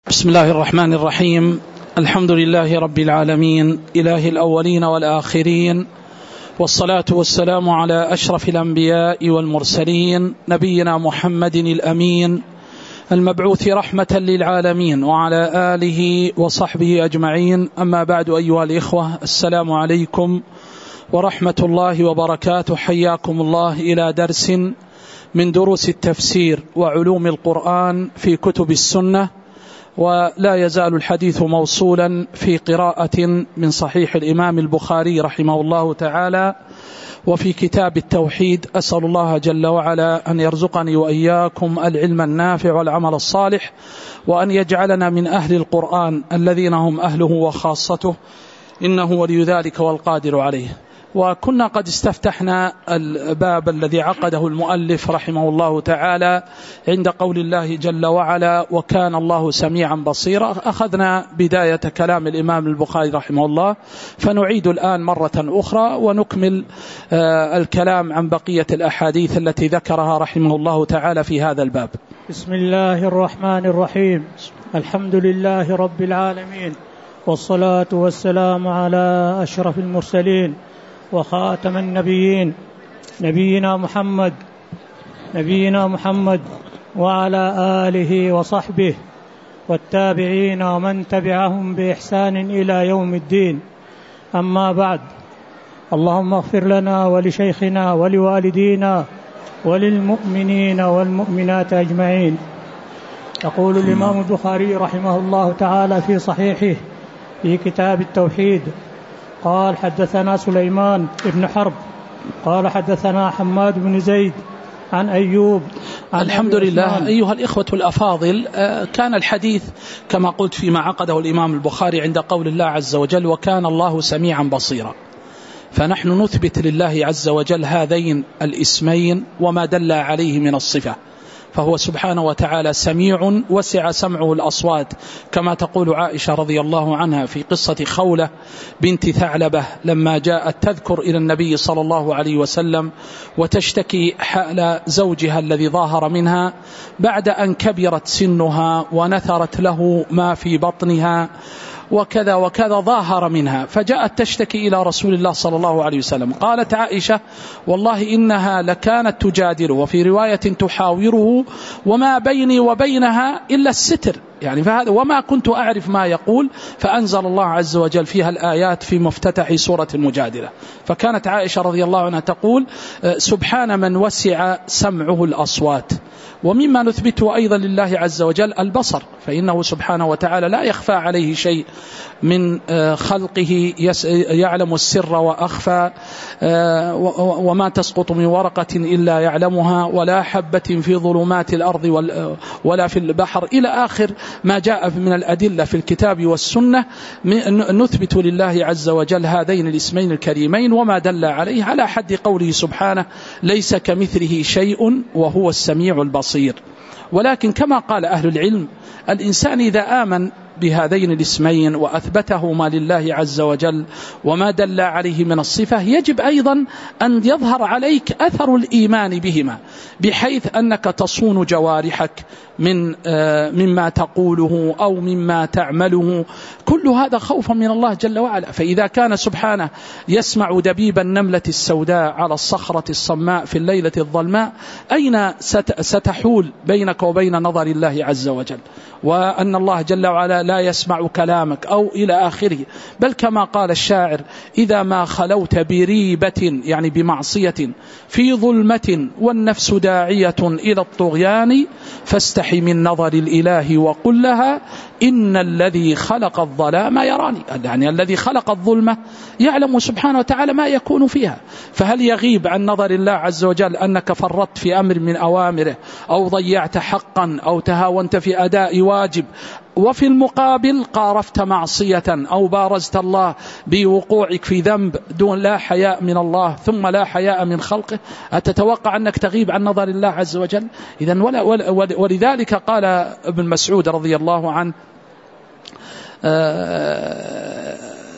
بسم الله الرحمن الرحيم. الحمد لله رب العالمين، إله الأولين والآخرين، والصلاة والسلام على أشرف الأنبياء والمرسلين، نبينا محمد الأمين المبعوث رحمة للعالمين، وعلى آله وصحبه أجمعين. أما بعد، أيها الإخوة، السلام عليكم ورحمة الله وبركاته. حياكم الله إلى درس من دروس التفسير وعلوم القرآن في كتب السنة، ولا يزال الحديث موصولا في قراءة من صحيح الإمام البخاري رحمه الله تعالى وفي كتاب التوحيد. أسأل الله جل وعلا أن يرزقني وإياكم العلم النافع والعمل الصالح، وأن يجعلنا من أهل القرآن الذين هم أهله وخاصته، إنه ولي ذلك والقادر عليه. وكنا قد استفتحنا الباب الذي عقده المؤلف رحمه الله تعالى عند قول الله جل وعلا: وكان الله سميعا بصيرا. أخذنا بداية كلام الإمام البخاري رحمه الله، فنعيد الآن مرة أخرى ونكمل الكلام عن بقية الأحاديث التي ذكرها رحمه الله تعالى في هذا الباب. بسم الله الرحمن الرحيم. الحمد لله رب العالمين، والصلاة والسلام على أشرف المرسلين وخاتم النبيين، نبينا محمد وعلى آله وصحبه والتابعين ومن تبعهم بإحسان إلى يوم الدين. أما بعد، اللهم اغفر لنا ولشيخنا ولوالدينا وللمؤمنين والمؤمنات أجمعين. يقول الإمام البخاري رحمه الله تعالى في صحيحه في كتاب التوحيد: قال: حدثنا سليمان بن حرب قال حدثنا حماد بن زيد عن أيوب عن الحمد لله. أيها الإخوة الأفاضل، كان الحديث كما قلت فيما عقده الإمام البخاري عند قول الله عز وجل: وكان الله سميعا بصيرا. فنحن نثبت لله عز وجل هذين الاسمين وما دل عليه من الصفة، فهو سبحانه وتعالى سميع وسع سمعه الأصوات، كما تقول عائشة رضي الله عنها في قصة خولة بنت ثعلبة لما جاءت تذكر إلى النبي صلى الله عليه وسلم وتشتكي حال زوجها الذي ظاهر منها بعد أن كبرت سنها ونثرت له ما في بطنها وكذا وكذا، ظاهر منها، فجاءت تشتكي إلى رسول الله صلى الله عليه وسلم. قالت عائشة: والله إنها لكانت تجادله، وفي رواية تحاوره، وما بيني وبينها إلا الستر، يعني فهذا وما كنت أعرف ما يقول. فأنزل الله عز وجل فيها الآيات في مفتتح سورة المجادلة. فكانت عائشة رضي الله عنها تقول: سبحان من وسع سمعه الأصوات. ومما نثبته أيضا لله عز وجل البصر، فإنه سبحانه وتعالى لا يخفى عليه شيء من خلقه، يعلم السر وأخفى، وما تسقط من ورقة إلا يعلمها، ولا حبة في ظلمات الأرض ولا في البحر، إلى آخر ما جاء من الأدلة في الكتاب والسنة. نثبت لله عز وجل هذين الاسمين الكريمين وما دل عليه، على حد قوله سبحانه: ليس كمثله شيء وهو السميع البصير. ولكن كما قال أهل العلم، الإنسان إذا آمن بهذين الاسمين وأثبتهما لله عز وجل وما دل عليه من الصفة، يجب أيضا أن يظهر عليك أثر الإيمان بهما، بحيث أنك تصون جوارحك مما تقوله أو مما تعمله، كل هذا خوفا من الله جل وعلا. فإذا كان سبحانه يسمع دبيب النملة السوداء على الصخرة الصماء في الليلة الظلماء، أين ستحول بينك وبين نظر الله عز وجل؟ وأن الله جل وعلا لا يسمع كلامك أو إلى آخره. بل كما قال الشاعر: إذا ما خلوت بريبة، يعني بمعصية، في ظلمة والنفس داعية إلى الطغيان، فاستحي من نظر الإله وقل لها إن الذي خلق الظلام يراني. يعني الذي خلق الظلمة يعلم سبحانه وتعالى ما يكون فيها، فهل يغيب عن نظر الله عز وجل أنك فرطت في أمر من أوامره، أو ضيعت حقا، أو تهاونت في أداء واجب، وفي المقابل قارفت معصية أو بارزت الله بوقوعك في ذنب دون لا حياء من الله ثم لا حياء من خلقه؟ أتتوقع أنك تغيب عن نظر الله عز وجل؟ إذن ولذلك قال ابن مسعود رضي الله عنه: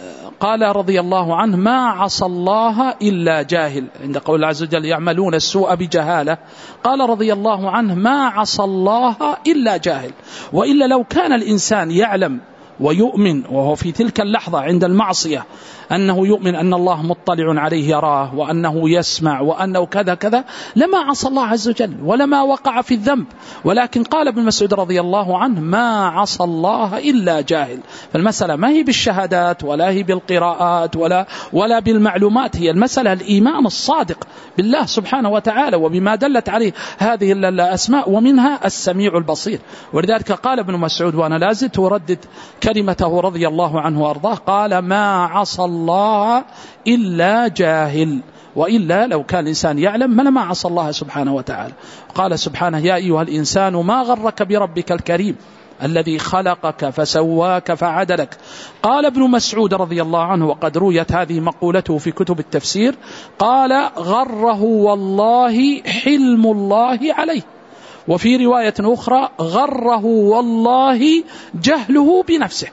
قال رضي الله عنه ما عصى الله إلا جاهل، عند قول الله عز وجل يعملون السوء بجهالة، قال رضي الله عنه ما عصى الله إلا جاهل. وإلا لو كان الإنسان يعلم ويؤمن وهو في تلك اللحظة عند المعصية أنه يؤمن أن الله مطلع عليه يراه وأنه يسمع وأنه كذا كذا لما عصى الله عز وجل ولما وقع في الذنب. ولكن قال ابن مسعود رضي الله عنه ما عصى الله إلا جاهل. فالمسألة ما هي بالشهادات ولا هي بالقراءات ولا بالمعلومات، هي المسألة الإيمان الصادق بالله سبحانه وتعالى وبما دلت عليه هذه الأسماء، ومنها السميع البصير. ولذلك قال ابن مسعود وأنا لازلت أردد كلمته رضي الله عنه وأرضاه، قال ما عصى الله إلا جاهل. وإلا لو كان الإنسان يعلم لما عصى الله سبحانه وتعالى. قال سبحانه يا أيها الإنسان ما غرك بربك الكريم الذي خلقك فسواك فعدلك. قال ابن مسعود رضي الله عنه وقد رويت هذه مقولته في كتب التفسير، قال غره والله حلم الله عليه. وفي رواية أخرى غره والله جهله بنفسه.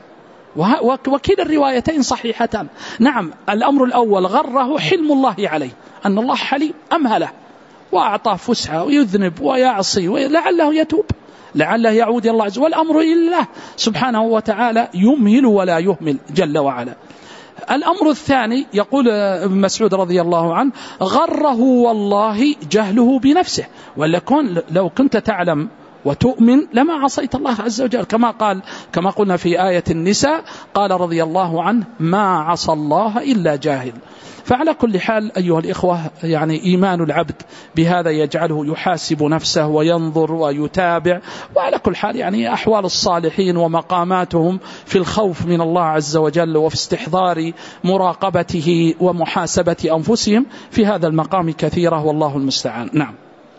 وكلا الروايتين صحيحتان. نعم الأمر الأول غره حلم الله عليه، أن الله حليم أمهله وأعطاه فسحة ويذنب ويعصي ولعله يتوب لعله يعود الله عز وجل، والأمر إلى الله سبحانه وتعالى يمهل ولا يهمل جل وعلا. الأمر الثاني يقول ابن مسعود رضي الله عنه غره والله جهله بنفسه، لو كنت تعلم وتؤمن لما عصيت الله عز وجل، كما قلنا في آية النساء قال رضي الله عنه ما عصى الله إلا جاهل. فعلى كل حال أيها الإخوة يعني إيمان العبد بهذا يجعله يحاسب نفسه وينظر ويتابع. وعلى كل حال يعني أحوال الصالحين ومقاماتهم في الخوف من الله عز وجل وفي استحضار مراقبته ومحاسبة أنفسهم في هذا المقام كثيرة والله المستعان. نعم.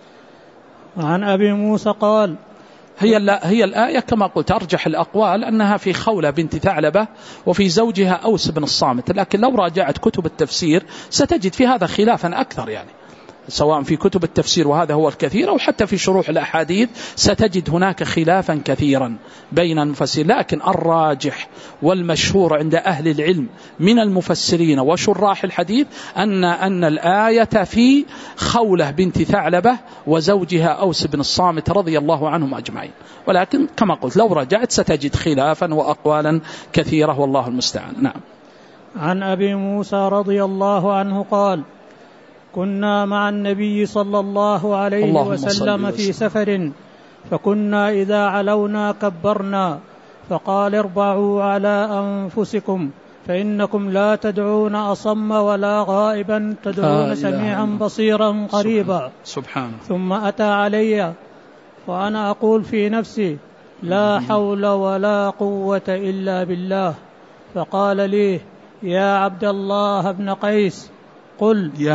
عن أبي موسى قال هي الآية كما قلت أرجح الأقوال أنها في خولة بنت ثعلبة وفي زوجها أوس بن الصامت، لكن لو راجعت كتب التفسير ستجد في هذا خلافا أكثر، يعني سواء في كتب التفسير وهذا هو الكثير أو حتى في شروح الأحاديث ستجد هناك خلافا كثيرا بين المفسرين. لكن الراجح والمشهور عند أهل العلم من المفسرين وشراح الحديث أن الآية في خولة بنت ثعلبة وزوجها أوس بن الصامت رضي الله عنهم أجمعين. ولكن كما قلت لو رجعت ستجد خلافا وأقوالا كثيرة والله المستعان. نعم. عن أبي موسى رضي الله عنه قال كنا مع النبي صلى الله عليه وسلم في سفر، فكنا إذا علونا كبرنا، فقال اربعوا على أنفسكم فإنكم لا تدعون أصم ولا غائبا، تدعون سميعا بصيرا قريبا. سبحانه. ثم أتى علي وأنا أقول في نفسي لا حول ولا قوة إلا بالله، فقال لي يا عبد الله بن قيس قل يا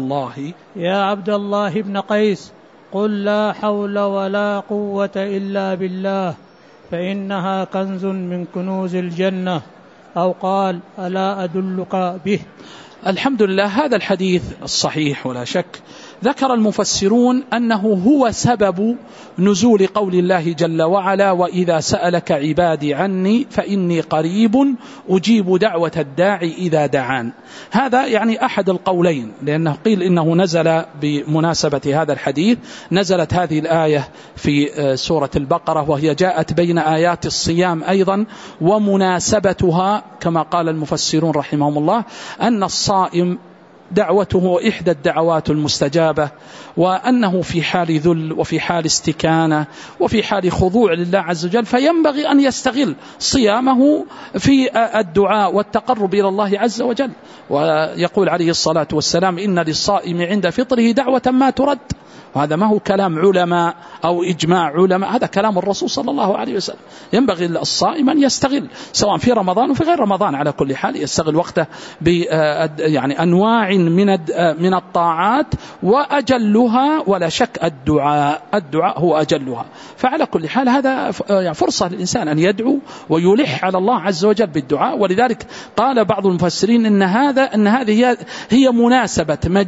عبد الله بن قيس قل لا حول ولا قوة إلا بالله فإنها كنز من كنوز الجنة، أو قال ألا أدلك به. الحمد لله. هذا الحديث الصحيح ولا شك ذكر المفسرون أنه هو سبب نزول قول الله جل وعلا وإذا سألك عبادي عني فإني قريب أجيب دعوة الداعي إذا دعان. هذا يعني أحد القولين، لأنه قيل إنه نزل بمناسبة هذا الحديث، نزلت هذه الآية في سورة البقرة وهي جاءت بين آيات الصيام أيضا، ومناسبتها كما قال المفسرون رحمهم الله أن الصائم دعوته إحدى الدعوات المستجابة، وأنه في حال ذل وفي حال استكانة وفي حال خضوع لله عز وجل، فينبغي أن يستغل صيامه في الدعاء والتقرب إلى الله عز وجل. ويقول عليه الصلاة والسلام إن للصائم عند فطره دعوة ما ترد. وهذا ما هو كلام علماء أو إجماع علماء، هذا كلام الرسول صلى الله عليه وسلم. ينبغي للصائم أن يستغل سواء في رمضان وفي غير رمضان على كل حال، يستغل وقته يعني أنواع من الطاعات، وأجلها ولا شك الدعاء هو أجلها. فعلى كل حال هذا يعني فرصة للإنسان أن يدعو ويلح على الله عز وجل بالدعاء. ولذلك قال بعض المفسرين إن هذه هي مناسبة مجيء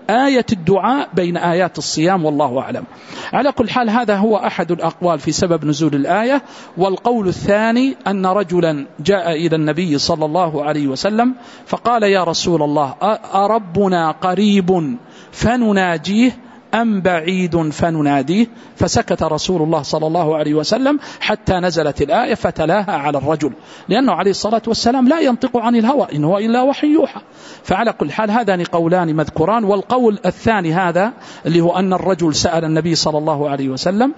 آية الدعاء بين آيات الصيام، والله أعلم. على كل حال هذا هو أحد الأقوال في سبب نزول الآية. والقول الثاني أن رجلا جاء إلى النبي صلى الله عليه وسلم فقال: يا رسول الله، أربنا قريب فنناجيه أم بعيد فنناديه؟ فسكت رسول الله صلى الله عليه وسلم حتى نزلت الآية فتلاها على الرجل، لأنه عليه الصلاة والسلام لا ينطق عن الهوى، إن هو إلا وحي يوحى. فعلى كل حال هذان قولان مذكوران. والقول الثاني هذا اللي هو أن الرجل سأل النبي صلى الله عليه وسلم: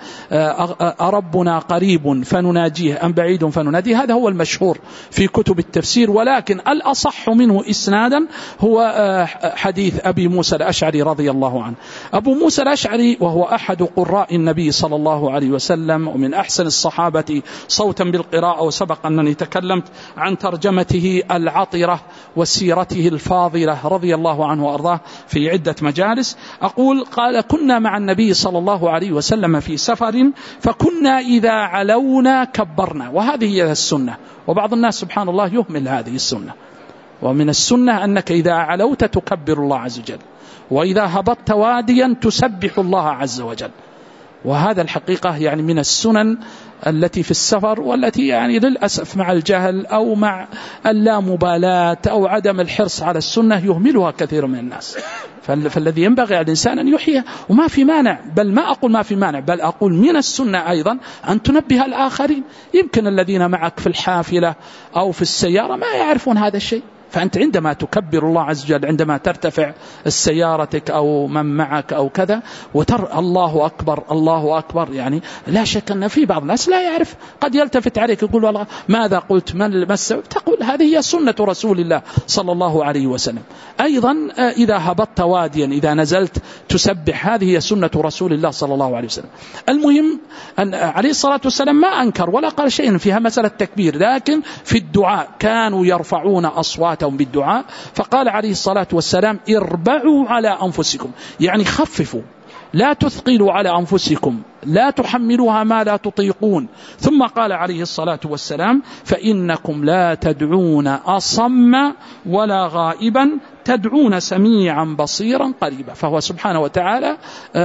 أربنا قريب فنناجيه أم بعيد فنناديه؟ هذا هو المشهور في كتب التفسير، ولكن الأصح منه إسنادا هو حديث أبي موسى الأشعري رضي الله عنه. أبو موسى الأشعري وهو أحد قراء النبي صلى الله عليه وسلم ومن أحسن الصحابة صوتا بالقراءة، وسبق أنني تكلمت عن ترجمته العطرة وسيرته الفاضلة رضي الله عنه وأرضاه في عدة مجالس. أقول: قال: كنا مع النبي صلى الله عليه وسلم في سفر فكنا إذا علونا كبرنا. وهذه هي السنة، وبعض الناس سبحان الله يهمل هذه السنة. ومن السنة أنك إذا علوت تكبر الله عز وجل، وإذا هبطت واديا تسبح الله عز وجل. وهذا الحقيقة يعني من السنن التي في السفر، والتي يعني للأسف مع الجهل أو مع اللامبالاة أو عدم الحرص على السنة يهملها كثير من الناس. فالذي ينبغي على الإنسان أن يحيى، وما في مانع، بل ما أقول ما في مانع، بل أقول من السنة أيضا أن تنبه الآخرين. يمكن الذين معك في الحافلة أو في السيارة ما يعرفون هذا الشيء، فأنت عندما تكبر الله عز وجل عندما ترتفع سيارتك أو من معك أو كذا وترى الله أكبر الله أكبر، يعني لا شك أن في بعض الناس لا يعرف، قد يلتفت عليك يقول: والله ماذا قلت، ما السبب؟ تقول: هذه هي سنة رسول الله صلى الله عليه وسلم. أيضا إذا هبطت واديا إذا نزلت تسبح، هذه هي سنة رسول الله صلى الله عليه وسلم. المهم أن عليه الصلاة والسلام ما أنكر ولا قال شيء فيها مسألة تكبير، لكن في الدعاء كانوا يرفعون أصواتهم بالدعاء. فقال عليه الصلاة والسلام: اربعوا على أنفسكم، يعني خففوا، لا تثقلوا على أنفسكم، لا تحملوها ما لا تطيقون. ثم قال عليه الصلاة والسلام: فإنكم لا تدعون أصم ولا غائبا، تدعون سميعا بصيرا قريبا. فهو سبحانه وتعالى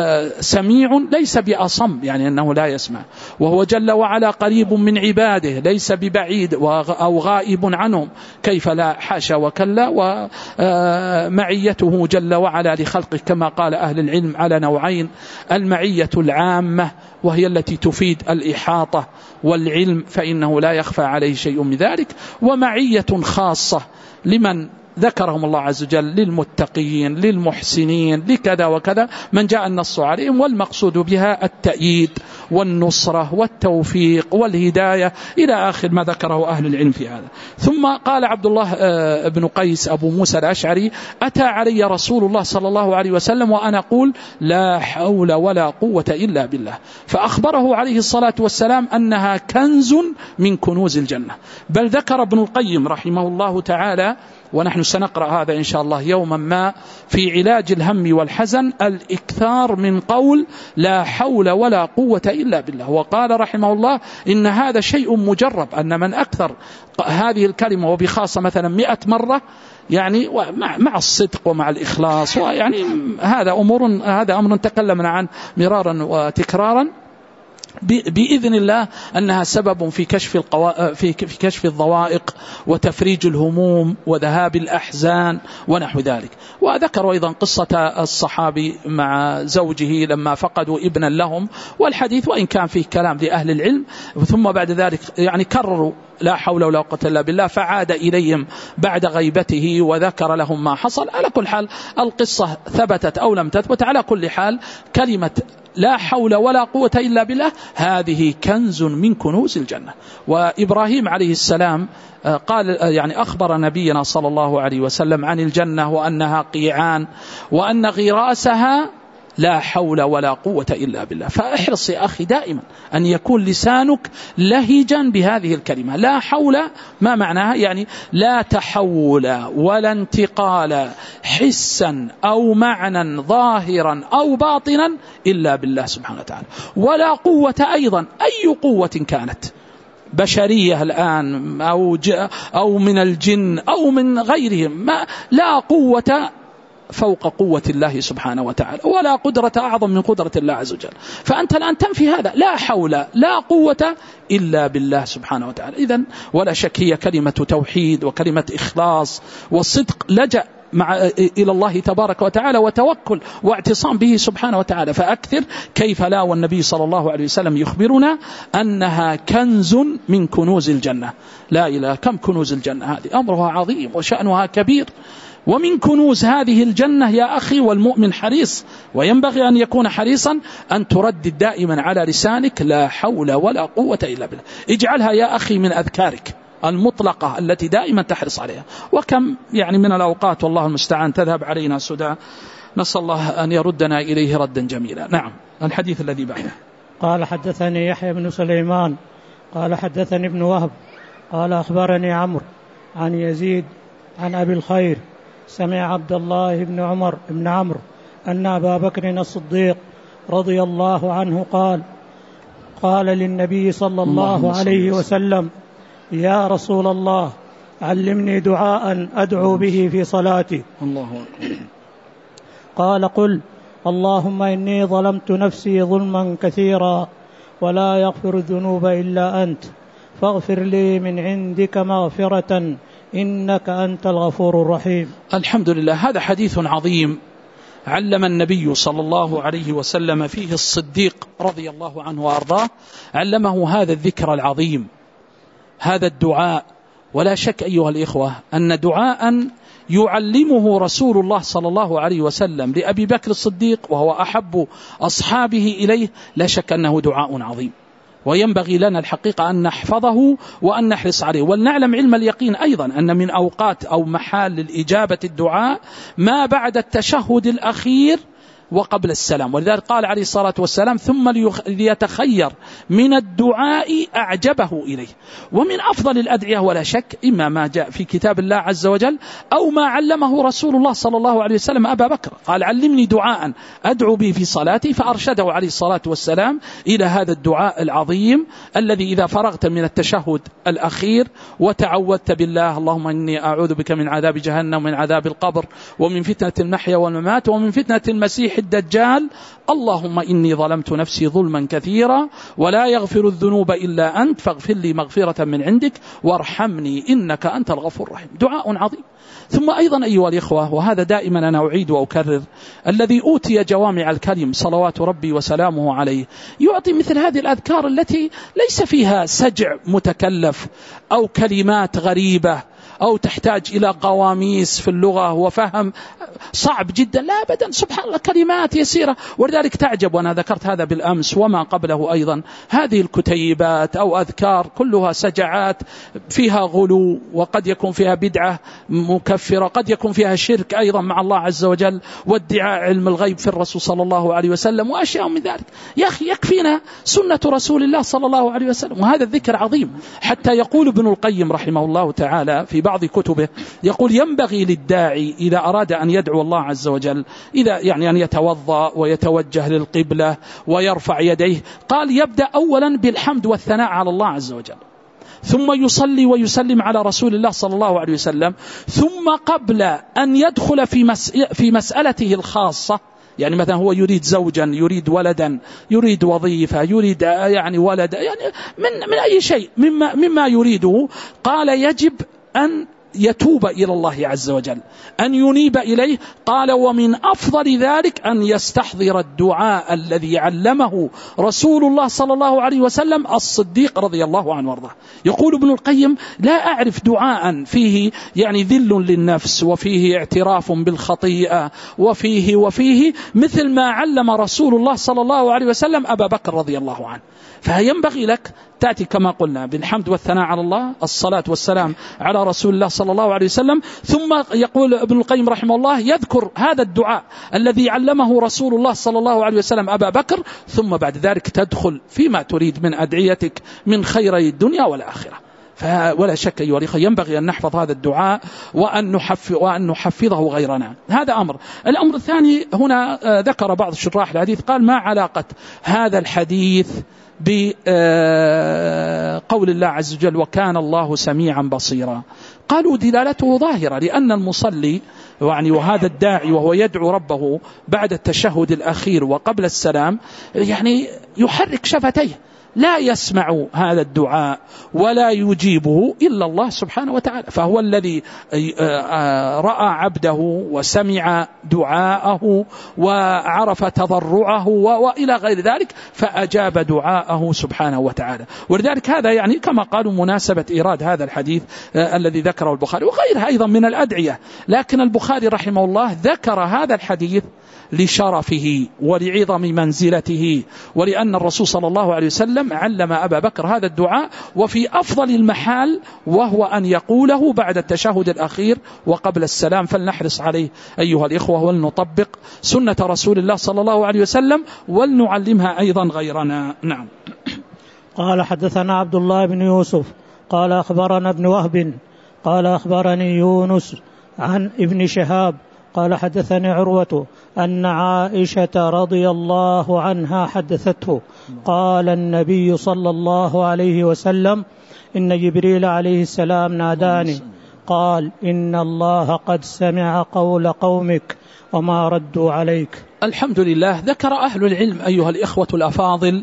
سميع ليس بأصم، يعني أنه لا يسمع، وهو جل وعلا قريب من عباده ليس ببعيد أو غائب عنهم، كيف لا، حاشا وكلا. ومعيته جل وعلا لخلقه كما قال أهل العلم على نوعين: المعية العامة وهي التي تفيد الإحاطة والعلم فإنه لا يخفى عليه شيء من ذلك، ومعية خاصة لمن ذكرهم الله عز وجل، للمتقين للمحسنين لكذا وكذا من جاء النص عليهم، والمقصود بها التأييد والنصرة والتوفيق والهداية إلى آخر ما ذكره أهل العلم في هذا. ثم قال عبد الله بن قيس أبو موسى الأشعري: أتى علي رسول الله صلى الله عليه وسلم وأنا أقول: لا حول ولا قوة إلا بالله، فأخبره عليه الصلاة والسلام أنها كنز من كنوز الجنة. بل ذكر ابن القيم رحمه الله تعالى، ونحن سنقرأ هذا إن شاء الله يوما ما، في علاج الهم والحزن الإكثار من قول لا حول ولا قوة إلا بالله. وقال رحمه الله: إن هذا شيء مجرب، أن من أكثر هذه الكلمة وبخاصة مثلا 100 مرة، يعني مع الصدق ومع الإخلاص، ويعني هذا أمر تكلمنا عنه مرارا وتكرارا، بإذن الله أنها سبب في كشف الضوائق وتفريج الهموم وذهاب الأحزان ونحو ذلك. وذكروا أيضا قصة الصحابي مع زوجه لما فقدوا ابنا لهم، والحديث وإن كان فيه كلام لأهل العلم، ثم بعد ذلك يعني كرروا لا حول ولا قوة إلا بالله، فعاد إليهم بعد غيبته وذكر لهم ما حصل. على كل حال القصة ثبتت أو لم تثبت، على كل حال كلمة لا حول ولا قوة إلا بالله هذه كنز من كنوز الجنة. وإبراهيم عليه السلام قال، يعني أخبر نبينا صلى الله عليه وسلم عن الجنة وأنها قيعان وأن غراسها لا حول ولا قوة إلا بالله. فاحرص يا أخي دائما أن يكون لسانك لهجا بهذه الكلمة. لا حول ما معناها؟ يعني لا تحول ولا انتقال حسا أو معنى ظاهرا أو باطنا إلا بالله سبحانه وتعالى. ولا قوة أيضا، أي قوة كانت، بشرية الآن أو من الجن أو من غيرهم، لا قوة فوق قوة الله سبحانه وتعالى، ولا قدرة أعظم من قدرة الله عز وجل. فأنت الآن تنفي هذا، لا حول لا قوة إلا بالله سبحانه وتعالى. إذن ولا شك هي كلمة توحيد وكلمة إخلاص والصدق، لجأ إلى الله تبارك وتعالى وتوكل واعتصام به سبحانه وتعالى. فأكثر كيف لا، والنبي صلى الله عليه وسلم يخبرنا أنها كنز من كنوز الجنة. لا إله، كم كنوز الجنة هذه، أمرها عظيم وشأنها كبير. ومن كنوز هذه الجنة يا أخي، والمؤمن حريص وينبغي أن يكون حريصا أن تردد دائما على لسانك لا حول ولا قوة إلا بالله. اجعلها يا أخي من أذكارك المطلقة التي دائما تحرص عليها. وكم يعني من الأوقات والله المستعان تذهب علينا سدى، نسأل الله أن يردنا إليه ردا جميلا. نعم، الحديث الذي بعده. قال حدثني يحيى بن سليمان قال حدثني ابن وهب قال أخبرني عمرو عن يزيد عن أبي الخير سمع عبد الله بن عمر بن عمرو أن أبا بكر الصديق رضي الله عنه قال للنبي صلى الله عليه وسلم: يا رسول الله، علمني دعاء أدعو به في صلاتي. الله أكبر. قال: قل اللهم إني ظلمت نفسي ظلما كثيرا ولا يغفر الذنوب إلا أنت فاغفر لي من عندك مغفرة إنك أنت الغفور الرحيم. الحمد لله، هذا حديث عظيم علم النبي صلى الله عليه وسلم فيه الصديق رضي الله عنه وأرضاه، علمه هذا الذكر العظيم، هذا الدعاء. ولا شك أيها الإخوة أن دعاء يعلمه رسول الله صلى الله عليه وسلم لأبي بكر الصديق وهو أحب أصحابه إليه، لا شك أنه دعاء عظيم، وينبغي لنا الحقيقة أن نحفظه وأن نحرص عليه. ولنعلم علم اليقين أيضا أن من أوقات أو محال الإجابة الدعاء ما بعد التشهد الأخير وقبل السلام. ولذلك قال عليه الصلاة والسلام: ثم ليتخير من الدعاء أعجبه إليه. ومن أفضل الأدعية ولا شك إما ما جاء في كتاب الله عز وجل أو ما علمه رسول الله صلى الله عليه وسلم أبا بكر. قال: علمني دعاء أدعو به في صلاتي، فأرشده عليه الصلاة والسلام إلى هذا الدعاء العظيم الذي إذا فرغت من التشهد الأخير وتعوذت بالله: اللهم إني أعوذ بك من عذاب جهنم ومن عذاب القبر ومن فتنة المحيا والممات ومن فتنة المسيح الدجال، اللهم إني ظلمت نفسي ظلما كثيرا ولا يغفر الذنوب إلا أنت فاغفر لي مغفرة من عندك وارحمني إنك أنت الغفور الرحيم. دعاء عظيم. ثم أيضا أيها الإخوة، وهذا دائما أنا أعيد وأكرر، الذي أوتي جوامع الكلم صلوات ربي وسلامه عليه يعطي مثل هذه الأذكار التي ليس فيها سجع متكلف أو كلمات غريبة أو تحتاج إلى قواميس في اللغة وفهم صعب جدا، لا أبدا، سبحان الله، كلمات يسيرة. ولذلك تعجب، وأنا ذكرت هذا بالأمس وما قبله أيضا، هذه الكتيبات أو أذكار كلها سجعات فيها غلو، وقد يكون فيها بدعة مكفرة، قد يكون فيها شرك أيضا مع الله عز وجل، وادعاء علم الغيب في الرسول صلى الله عليه وسلم وأشياء من ذلك. يا أخي يكفينا سنة رسول الله صلى الله عليه وسلم، وهذا الذكر عظيم. حتى يقول ابن القيم رحمه الله تعالى في بعض كتبه، يقول: ينبغي للداعي إذا أراد أن يدعو الله عز وجل، إذا يعني أن يتوضأ ويتوجه للقبلة ويرفع يديه، قال: يبدأ أولا بالحمد والثناء على الله عز وجل، ثم يصلي ويسلم على رسول الله صلى الله عليه وسلم، ثم قبل أن يدخل في مسألته الخاصة، يعني مثلا هو يريد زوجا، يريد ولدا، يريد وظيفة، يريد يعني ولد، يعني من أي شيء مما يريده، قال: يجب أن يتوب إلى الله عز وجل، أن ينيب إليه. قال: ومن أفضل ذلك أن يستحضر الدعاء الذي علمه رسول الله صلى الله عليه وسلم الصديق رضي الله عنه وارضاه. يقول ابن القيم: لا أعرف دعاء فيه يعني ذل للنفس وفيه اعتراف بالخطيئة وفيه مثل ما علم رسول الله صلى الله عليه وسلم أبا بكر رضي الله عنه. فينبغي لك تأتي كما قلنا بالحمد والثناء على الله، الصلاة والسلام على رسول الله صلى الله عليه وسلم، ثم يقول ابن القيم رحمه الله يذكر هذا الدعاء الذي علمه رسول الله صلى الله عليه وسلم أبا بكر، ثم بعد ذلك تدخل فيما تريد من أدعيتك من خيري الدنيا والآخرة. ولا شك أيها الأخوة ينبغي أن نحفظ هذا الدعاء وأن نحفظه غيرنا. هذا أمر. الأمر الثاني، هنا ذكر بعض شراح الحديث قال: ما علاقة هذا الحديث بقول الله عز وجل: وكان الله سميعا بصيرا؟ قالوا: دلالته ظاهرة، لأن المصلي يعني وهذا الداعي وهو يدعو ربه بعد التشهد الأخير وقبل السلام يعني يحرك شفتيه، لا يسمع هذا الدعاء ولا يجيبه إلا الله سبحانه وتعالى، فهو الذي رأى عبده وسمع دعاءه وعرف تضرعه وإلى غير ذلك فأجاب دعاءه سبحانه وتعالى. ولذلك هذا يعني كما قالوا مناسبة إيراد هذا الحديث الذي ذكره البخاري وغيرها أيضا من الأدعية، لكن البخاري رحمه الله ذكر هذا الحديث لشرفه ولعظم منزلته، ولأن الرسول صلى الله عليه وسلم علم أبا بكر هذا الدعاء وفي أفضل المحال، وهو أن يقوله بعد التشهد الأخير وقبل السلام. فلنحرص عليه أيها الإخوة ولنطبق سنة رسول الله صلى الله عليه وسلم ولنعلمها أيضا غيرنا. نعم. قال حدثنا عبد الله بن يوسف قال أخبرنا ابن وهب قال أخبرني يونس عن ابن شهاب قال حدثني عروة أن عائشة رضي الله عنها حدثته قال النبي صلى الله عليه وسلم إن جبريل عليه السلام ناداني قال إن الله قد سمع قول قومك وما ردوا عليك. الحمد لله. ذكر أهل العلم أيها الإخوة الأفاضل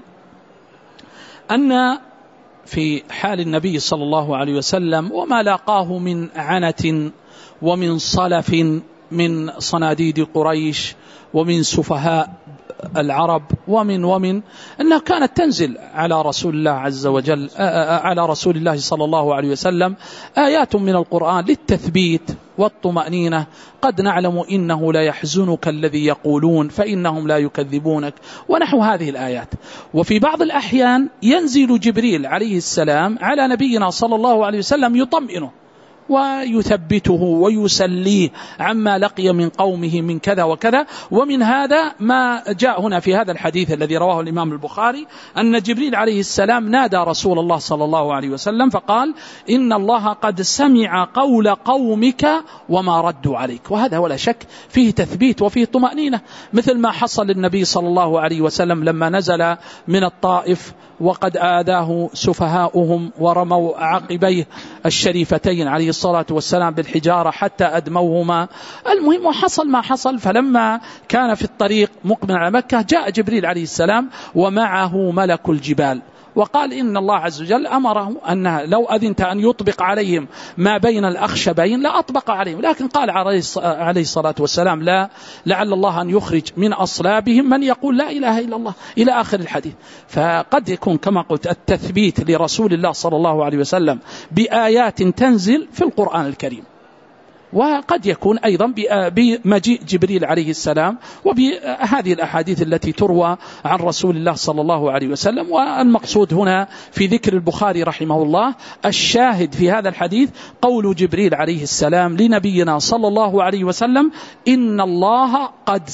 أن في حال النبي صلى الله عليه وسلم وما لاقاه من عنة ومن صلف من صناديد قريش ومن سفهاء العرب ومن أنها كانت تنزل على رسول الله عز وجل على رسول الله صلى الله عليه وسلم آيات من القرآن للتثبيت والطمأنينة. قد نعلم إنه لا يحزنك الذي يقولون فإنهم لا يكذبونك ونحو هذه الآيات. وفي بعض الأحيان ينزل جبريل عليه السلام على نبينا صلى الله عليه وسلم يطمئنه ويثبته ويسليه عما لقي من قومه من كذا وكذا. ومن هذا ما جاء هنا في هذا الحديث الذي رواه الإمام البخاري أن جبريل عليه السلام نادى رسول الله صلى الله عليه وسلم فقال إن الله قد سمع قول قومك وما ردوا عليك. وهذا ولا شك فيه تثبيت وفيه طمأنينة، مثل ما حصل للنبي صلى الله عليه وسلم لما نزل من الطائف وقد آذاه سفهاؤهم ورموا عقبيه الشريفتين عليه الصلاة والسلام بالحجارة حتى أدموهما. المهم وحصل ما حصل. فلما كان في الطريق مقبل على مكة جاء جبريل عليه السلام ومعه ملك الجبال وقال إن الله عز وجل أمره أنه لو أذنت أن يطبق عليهم ما بين الأخشبين لا أطبق عليهم، لكن قال عليه الصلاة والسلام لا، لعل الله أن يخرج من أصلابهم من يقول لا إله إلا الله إلى آخر الحديث. فقد يكون كما قلت التثبيت لرسول الله صلى الله عليه وسلم بآيات تنزل في القرآن الكريم، وقد يكون أيضا بمجيء جبريل عليه السلام وبهذه الأحاديث التي تروى عن رسول الله صلى الله عليه وسلم. والمقصود هنا في ذكر البخاري رحمه الله الشاهد في هذا الحديث قول جبريل عليه السلام لنبينا صلى الله عليه وسلم إن الله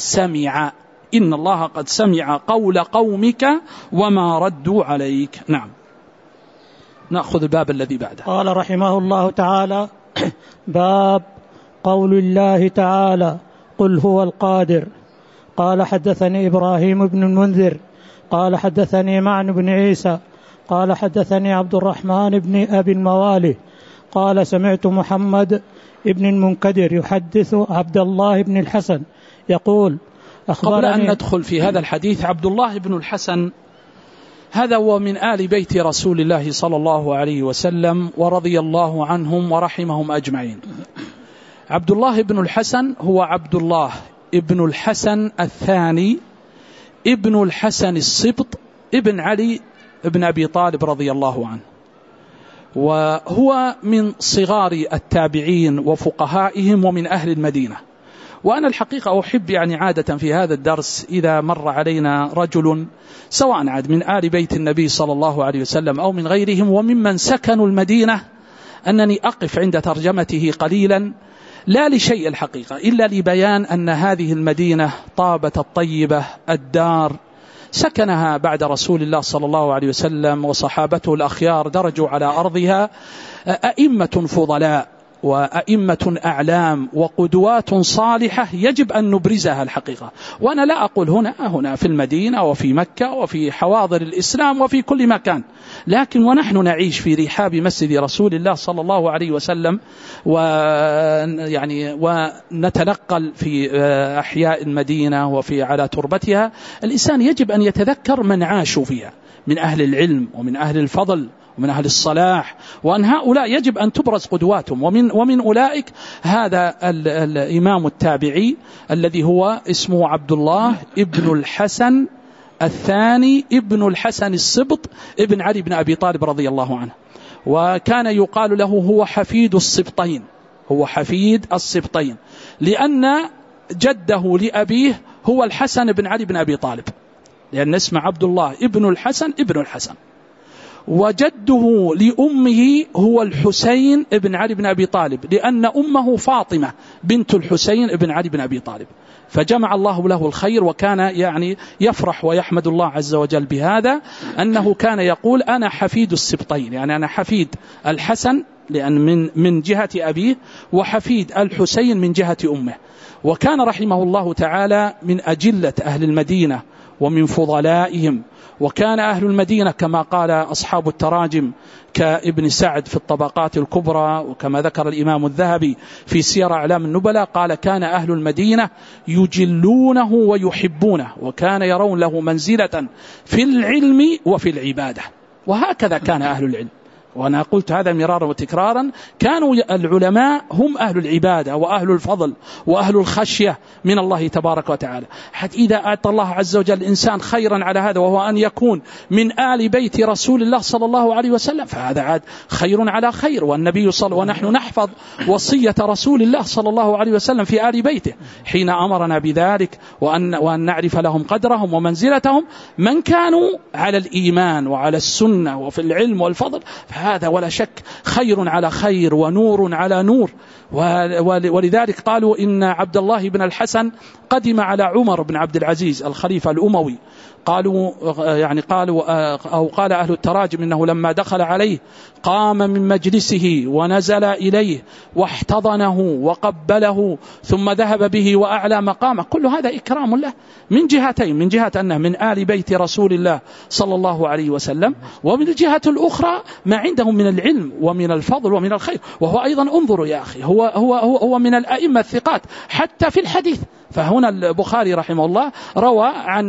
قد سمع قول قومك وما ردوا عليك. نعم. نأخذ الباب الذي بعده. قال رحمه الله تعالى باب قول الله تعالى قل هو القادر. قال حدثني إبراهيم بن المنذر قال حدثني معن بن عيسى قال حدثني عبد الرحمن بن أبي الموالي قال سمعت محمد بن المنكدر يحدث عبد الله بن الحسن يقول قبل أن ندخل في هذا الحديث، عبد الله بن الحسن هذا هو من آل بيت رسول الله صلى الله عليه وسلم ورضي الله عنهم ورحمهم أجمعين. عبد الله بن الحسن هو عبد الله ابن الحسن الثاني ابن الحسن السبط ابن علي ابن أبي طالب رضي الله عنه، وهو من صغار التابعين وفقهائهم ومن أهل المدينة. وأنا الحقيقة أحب يعني عادة في هذا الدرس إذا مر علينا رجل سواء عاد من آل بيت النبي صلى الله عليه وسلم أو من غيرهم وممن سكنوا المدينة أنني أقف عند ترجمته قليلا، لا لشيء الحقيقة إلا لبيان أن هذه المدينة طابة الطيبة الدار سكنها بعد رسول الله صلى الله عليه وسلم وصحابته الأخيار درجوا على أرضها أئمة فضلاء وأئمة أعلام وقدوات صالحة يجب أن نبرزها الحقيقة. وأنا لا أقول هنا في المدينة وفي مكة وفي حواضر الإسلام وفي كل مكان، لكن ونحن نعيش في رحاب مسجد رسول الله صلى الله عليه وسلم ونتنقل في أحياء المدينة وفي على تربتها، الإنسان يجب أن يتذكر من عاشوا فيها من أهل العلم ومن أهل الفضل ومن أهل الصلاح، وأن هؤلاء يجب أن تبرز قدواتهم. ومن أولئك هذا الإمام التابعي الذي هو اسمه عبد الله ابن الحسن الثاني ابن الحسن السبط ابن علي بن أبي طالب رضي الله عنه، وكان يقال له هو حفيد السبطين، هو حفيد السبطين، لأن جده لأبيه هو الحسن بن علي بن أبي طالب، لأن اسمه عبد الله ابن الحسن ابن الحسن، وجده لأمه هو الحسين ابن علي بن أبي طالب، لأن أمه فاطمة بنت الحسين ابن علي بن أبي طالب، فجمع الله له الخير. وكان يعني يفرح ويحمد الله عز وجل بهذا، أنه كان يقول أنا حفيد السبطين، يعني أنا حفيد الحسن لأن من جهة أبيه، وحفيد الحسين من جهة أمه. وكان رحمه الله تعالى من أجلة أهل المدينة ومن فضلائهم. وكان أهل المدينة كما قال أصحاب التراجم كابن سعد في الطبقات الكبرى، وكما ذكر الإمام الذهبي في سير أعلام النبلاء، قال كان أهل المدينة يجلونه ويحبونه، وكان يرون له منزلة في العلم وفي العبادة. وهكذا كان أهل العلم، وأنا قلت هذا مرارا وتكرارا، كانوا العلماء هم أهل العبادة وأهل الفضل وأهل الخشية من الله تبارك وتعالى. حتى إذا أعطى الله عز وجل الإنسان خيرا على هذا، وهو أن يكون من آل بيت رسول الله صلى الله عليه وسلم، فهذا عاد خير على خير. والنبي ونحن نحفظ وصية رسول الله صلى الله عليه وسلم في آل بيته حين أمرنا بذلك، وأن نعرف لهم قدرهم ومنزلتهم من كانوا على الإيمان وعلى السنة وفي العلم والفضل، هذا ولا شك خير على خير ونور على نور. ولذلك قالوا إن عبد الله بن الحسن قدم على عمر بن عبد العزيز الخليفة الأموي، قالوا قال أهل التراجم إنه لما دخل عليه قام من مجلسه ونزل إليه واحتضنه وقبله ثم ذهب به وأعلى مقامه. كل هذا إكرام له من جهتين، من جهة أنه من آل بيت رسول الله صلى الله عليه وسلم، ومن الجهة الأخرى ما عندهم من العلم ومن الفضل ومن الخير. وهو أيضا انظروا يا أخي، هو من الأئمة الثقات حتى في الحديث. فهنا البخاري رحمه الله روى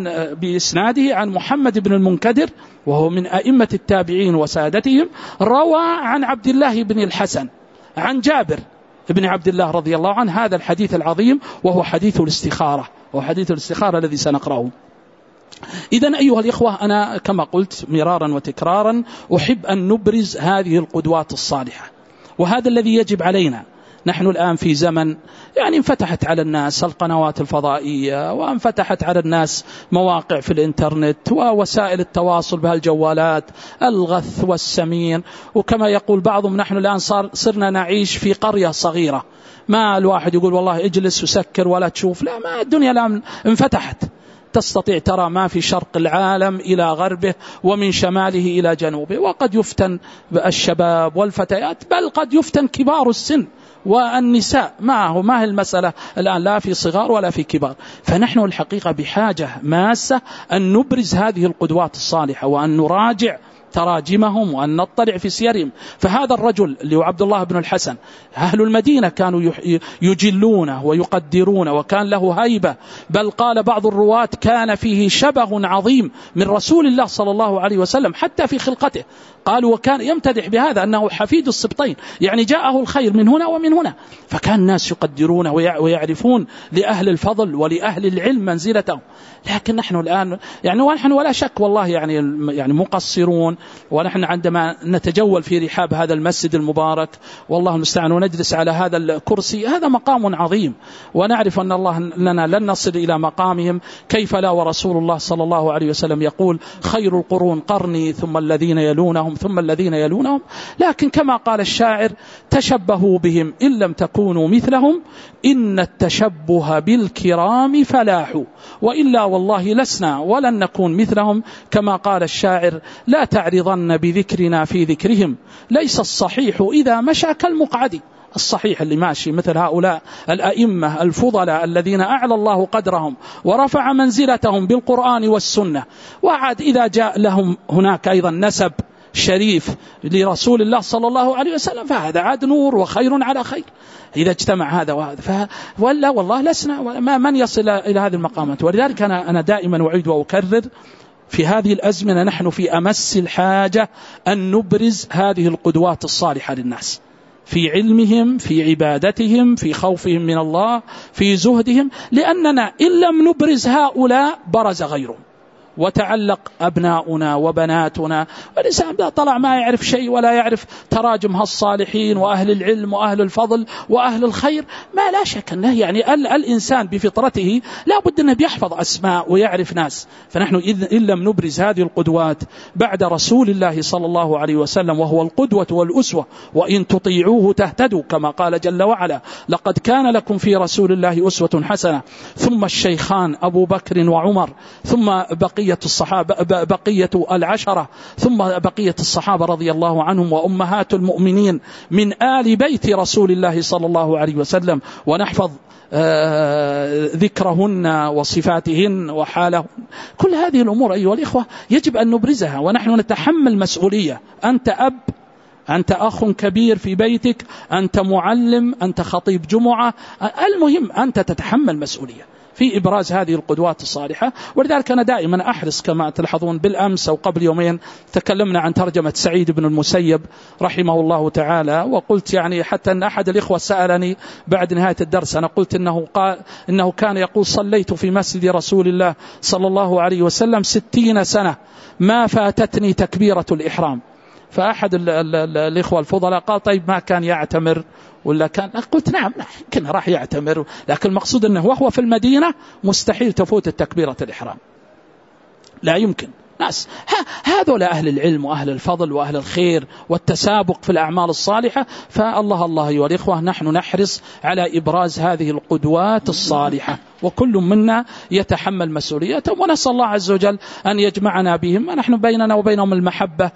بإسناده عن محمد بن المنكدر، وهو من أئمة التابعين وسادتهم، روى عن عبد الله بن الحسن عن جابر بن عبد الله رضي الله عنه هذا الحديث العظيم، وهو حديث الاستخارة، وحديث الاستخارة الذي سنقرأه. إذن أيها الإخوة، أنا كما قلت مرارا وتكرارا أحب أن نبرز هذه القدوات الصالحة، وهذا الذي يجب علينا. نحن الآن في زمن يعني انفتحت على الناس القنوات الفضائية، وانفتحت على الناس مواقع في الإنترنت ووسائل التواصل بهالجوالات الغث والسمين. وكما يقول بعضهم نحن الآن صرنا نعيش في قرية صغيرة، ما الواحد يقول والله اجلس وسكر ولا تشوف، لا، ما الدنيا الآن انفتحت، تستطيع ترى ما في شرق العالم إلى غربه ومن شماله إلى جنوبه. وقد يفتن الشباب والفتيات، بل قد يفتن كبار السن والنساء معه. ما هي المسألة الآن لا في صغار ولا في كبار. فنحن الحقيقة بحاجة ماسة أن نبرز هذه القدوات الصالحة، وأن نراجع تراجمهم وأن نطلع في سيرهم. فهذا الرجل اللي هو عبد الله بن الحسن، أهل المدينة كانوا يجلونه ويقدرونه، وكان له هيبة، بل قال بعض الرواة كان فيه شبه عظيم من رسول الله صلى الله عليه وسلم حتى في خلقته. قالوا وكان يمتدح بهذا أنه حفيد السبطين، يعني جاءه الخير من هنا ومن هنا. فكان الناس يقدرونه ويعرفون لأهل الفضل ولأهل العلم منزلتهم. لكن نحن الآن يعني ونحن ولا شك والله يعني مقصرون، ونحن عندما نتجول في رحاب هذا المسجد المبارك والله المستعان ونجلس على هذا الكرسي، هذا مقام عظيم، ونعرف أن الله لنا لن نصل إلى مقامهم، كيف لا؟ ورسول الله صلى الله عليه وسلم يقول خير القرون قرني ثم الذين يلونهم ثم الذين يلونهم. لكن كما قال الشاعر تشبهوا بهم إن لم تكونوا مثلهم، إن التشبه بالكرام فلاح، وإلا والله لسنا ولن نكون مثلهم. كما قال الشاعر لا تعرضن بذكرنا في ذكرهم، ليس الصحيح إذا مشى كالمقعد. الصحيح اللي ماشي مثل هؤلاء الأئمة الفضلاء الذين أعلى الله قدرهم ورفع منزلتهم بالقرآن والسنة، وعاد إذا جاء لهم هناك أيضا نسب شريف لرسول الله صلى الله عليه وسلم فهذا عاد نور وخير على خير إذا اجتمع هذا وهذا. ولا والله لسنا من يصل إلى هذه المقامات. ولذلك أنا دائما أعيد وأكرر في هذه الأزمنة نحن في أمس الحاجة أن نبرز هذه القدوات الصالحة للناس في علمهم، في عبادتهم، في خوفهم من الله، في زهدهم، لأننا إن لم نبرز هؤلاء برز غيرهم وتعلق أبناؤنا وبناتنا. والإنسان طلع ما يعرف شيء ولا يعرف تراجم هالصالحين وأهل العلم وأهل الفضل وأهل الخير، ما لا شك أنه يعني الإنسان بفطرته لا بد أنه بيحفظ أسماء ويعرف ناس. فنحن إن لم نبرز هذه القدوات بعد رسول الله صلى الله عليه وسلم وهو القدوة والأسوة، وإن تطيعوه تهتدوا كما قال جل وعلا لقد كان لكم في رسول الله أسوة حسنة، ثم الشيخان أبو بكر وعمر، ثم بقية الصحابة بقية العشرة، ثم بقية الصحابة رضي الله عنهم وأمهات المؤمنين من آل بيت رسول الله صلى الله عليه وسلم، ونحفظ ذكرهن وصفاتهن وحالهن. كل هذه الأمور أيها الإخوة يجب أن نبرزها ونحن نتحمل مسؤولية. أنت أب، أنت أخ كبير في بيتك، أنت معلم، أنت خطيب جمعة، المهم أنت تتحمل مسؤولية في إبراز هذه القدوات الصالحة. ولذلك أنا دائما أحرص كما تلاحظون بالأمس أو قبل يومين تكلمنا عن ترجمة سعيد بن المسيب رحمه الله تعالى، وقلت يعني حتى أن أحد الإخوة سألني بعد نهاية الدرس، أنا قلت إنه كان يقول صليت في مسجد رسول الله صلى الله عليه وسلم 60 سنة ما فاتتني تكبيرة الإحرام. فأحد الإخوة الفضلاء قال طيب ما كان يعتمر ولا كان؟ قلت نعم يمكن راح يعتمر، لكن المقصود أنه وهو في المدينة مستحيل تفوت التكبيرة الإحرام، لا يمكن. ناس هذول أهل العلم وأهل الفضل وأهل الخير والتسابق في الأعمال الصالحة. فالله أيها الإخوة نحن نحرص على إبراز هذه القدوات الصالحة، وكل منا يتحمل مسؤوليته، ونسأل الله عز وجل أن يجمعنا بهم، ونحن بيننا وبينهم المحبة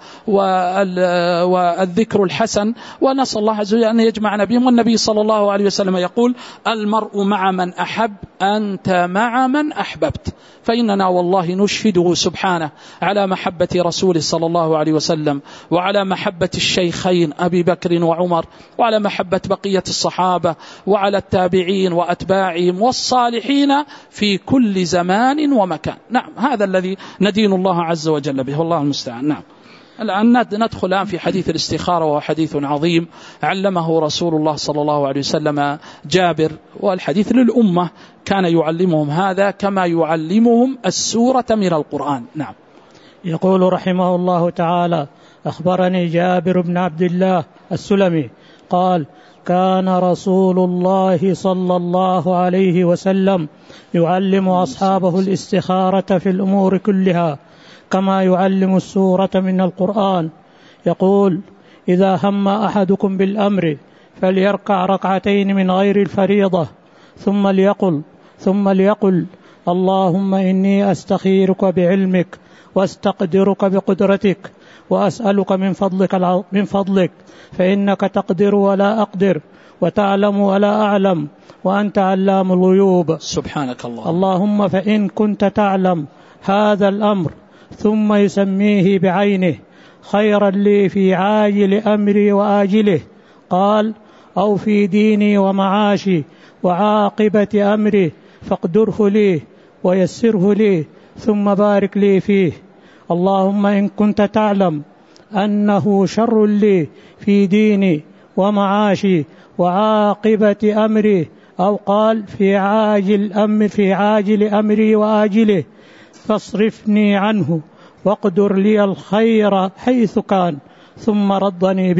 والذكر الحسن، ونسأل الله عز وجل أن يجمعنا بهم. والنبي صلى الله عليه وسلم يقول المرء مع من أحب، أنت مع من أحببت. فإننا والله نشهده سبحانه على محبة رسوله صلى الله عليه وسلم، وعلى محبة الشيخين أبي بكر وعمر، وعلى محبة بقية الصحابة، وعلى التابعين وأتباعهم والصالحين في كل زمان ومكان. نعم هذا الذي ندين الله عز وجل به، والله المستعان. نعم الآن ندخل الآن في حديث الاستخارة، وهو حديث عظيم علمه رسول الله صلى الله عليه وسلم جابر، والحديث للأمة كان يعلمهم هذا كما يعلمهم السورة من القرآن. نعم. يقول رحمه الله تعالى أخبرني جابر بن عبد الله السلمي قال كان رسول الله صلى الله عليه وسلم يعلم أصحابه الاستخارة في الأمور كلها كما يعلم السورة من القرآن. يقول إذا هم أحدكم بالأمر فليركع ركعتين من غير الفريضة ثم ليقل اللهم إني أستخيرك بعلمك واستقدرك بقدرتك وأسألك من فضلك فإنك تقدر ولا أقدر وتعلم ولا أعلم وأنت علام الغيوب. سبحانك الله. اللهم فإن كنت تعلم هذا الأمر ثم يسميه بعينه خيرا لي في عاجل أمري وآجله، قال أو في ديني ومعاشي وعاقبة أمري فاقدره لي ويسره لي ثم بارك لي فيه. اللهم إن كنت تعلم أنه شر لي في ديني ومعاشي وعاقبة أمري، أو قال في عاجل أمري وآجله، فاصرفني عنه واقدر لي الخير حيث كان ثم رضني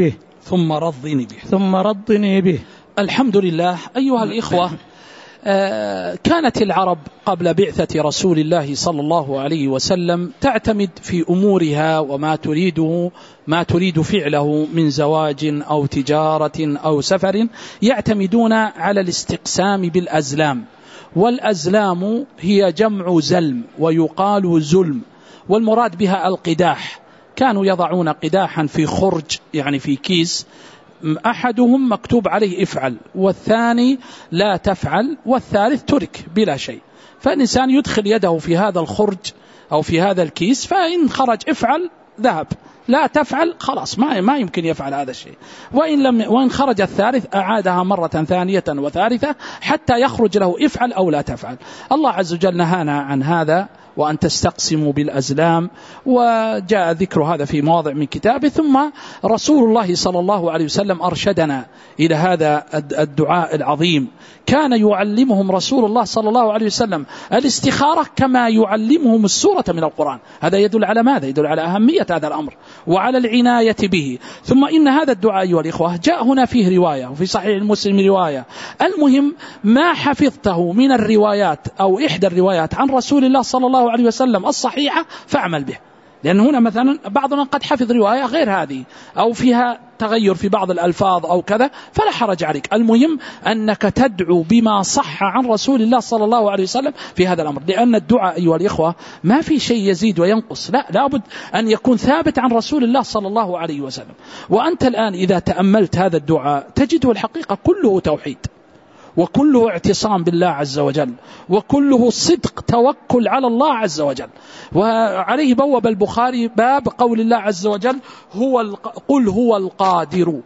به. الحمد لله. أيها الإخوة، كانت العرب قبل بعثة رسول الله صلى الله عليه وسلم تعتمد في أمورها وما تريد فعله من زواج أو تجارة أو سفر، يعتمدون على الاستقسام بالأزلام. والأزلام هي جمع زلم ويقال زلم، والمراد بها القداح. كانوا يضعون قداحا في خرج يعني في كيس أحدهم مكتوب عليه افعل، والثاني لا تفعل، والثالث ترك بلا شيء. فالإنسان يدخل يده في هذا الخرج أو في هذا الكيس، فإن خرج افعل ذهب، لا تفعل خلاص ما يمكن يفعل هذا الشيء. وإن خرج الثالث أعادها مرة ثانية وثالثة حتى يخرج له افعل أو لا تفعل. الله عز وجل نهانا عن هذا، وأن تستقسموا بالأزلام، وجاء ذكر هذا في مواضع من كتابه. ثم رسول الله صلى الله عليه وسلم أرشدنا إلى هذا الدعاء العظيم. كان يعلمهم رسول الله صلى الله عليه وسلم الاستخارة كما يعلمهم السورة من القرآن. هذا يدل على ماذا؟ يدل على أهمية هذا الأمر وعلى العناية به. ثم إن هذا الدعاء أيها الإخوة جاء هنا فيه رواية، وفي صحيح المسلم رواية. المهم ما حفظته من الروايات أو إحدى الروايات عن رسول الله صلى الله عليه وسلم الصحيحة فاعمل به، لأن هنا مثلا بعضنا قد حفظ رواية غير هذه أو فيها تغير في بعض الألفاظ أو كذا، فلا حرج عليك. المهم أنك تدعو بما صح عن رسول الله صلى الله عليه وسلم في هذا الأمر، لأن الدعاء أيها الإخوة ما في شيء يزيد وينقص، لا، لابد أن يكون ثابت عن رسول الله صلى الله عليه وسلم. وأنت الآن إذا تأملت هذا الدعاء تجده الحقيقة كله توحيد، وكله اعتصام بالله عز وجل، وكله صدق توكل على الله عز وجل. وعليه بوب البخاري باب قول الله عز وجل قل هو القادر.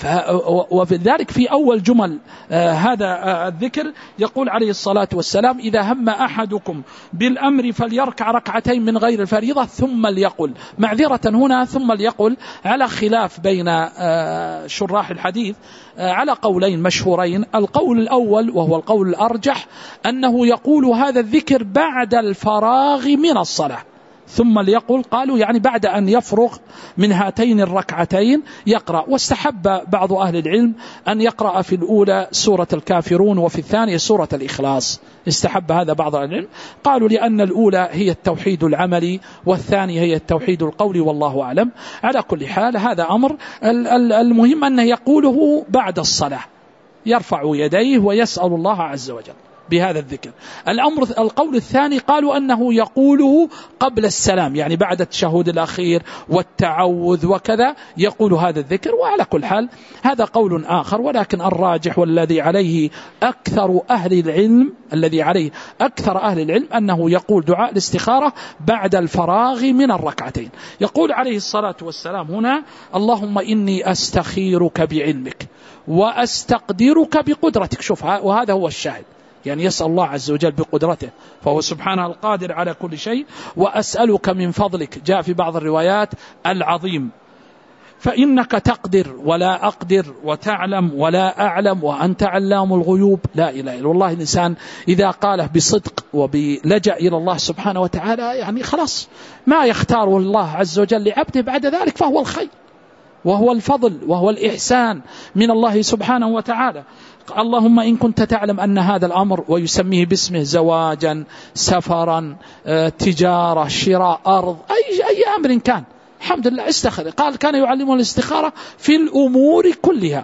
وذلك في أول جمل هذا الذكر يقول عليه الصلاة والسلام إذا هم أحدكم بالأمر فليركع ركعتين من غير الفريضة ثم ليقل. معذرة هنا ثم ليقل على خلاف بين شراح الحديث على قولين مشهورين. القول الأول وهو القول الأرجح أنه يقول هذا الذكر بعد الفراغ من الصلاة، ثم ليقول قالوا يعني بعد أن يفرغ من هاتين الركعتين يقرأ. واستحب بعض أهل العلم أن يقرأ في الأولى سورة الكافرون وفي الثانية سورة الإخلاص، استحب هذا بعض أهل العلم، قالوا لأن الأولى هي التوحيد العملي والثانية هي التوحيد القولي، والله أعلم. على كل حال هذا أمر المهم أنه يقوله بعد الصلاة، يرفع يديه ويسأل الله عز وجل بهذا الذكر. القول الثاني قالوا أنه يقوله قبل السلام، يعني بعد التشهد الأخير والتعوذ وكذا يقول هذا الذكر. وعلى كل حال هذا قول آخر، ولكن الراجح والذي عليه أكثر أهل العلم أنه يقول دعاء الاستخارة بعد الفراغ من الركعتين. يقول عليه الصلاة والسلام هنا اللهم إني أستخيرك بعلمك وأستقدرك بقدرتك. شوف، وهذا هو الشاهد، يعني يسأل الله عز وجل بقدرته، فهو سبحانه القادر على كل شيء. وأسألك من فضلك، جاء في بعض الروايات العظيم، فإنك تقدر ولا أقدر وتعلم ولا أعلم وأنت علام الغيوب. لا إله إلا الله. الإنسان إذا قاله بصدق وبلجأ إلى الله سبحانه وتعالى يعني خلاص ما يختاره الله عز وجل لعبده بعد ذلك فهو الخير وهو الفضل وهو الإحسان من الله سبحانه وتعالى. اللهم إن كنت تعلم أن هذا الأمر، ويسميه باسمه، زواجا، سفرا، تجارة، شراء أرض، أي أمر كان، الحمد لله استخر. قال كان يعلمه الاستخارة في الأمور كلها.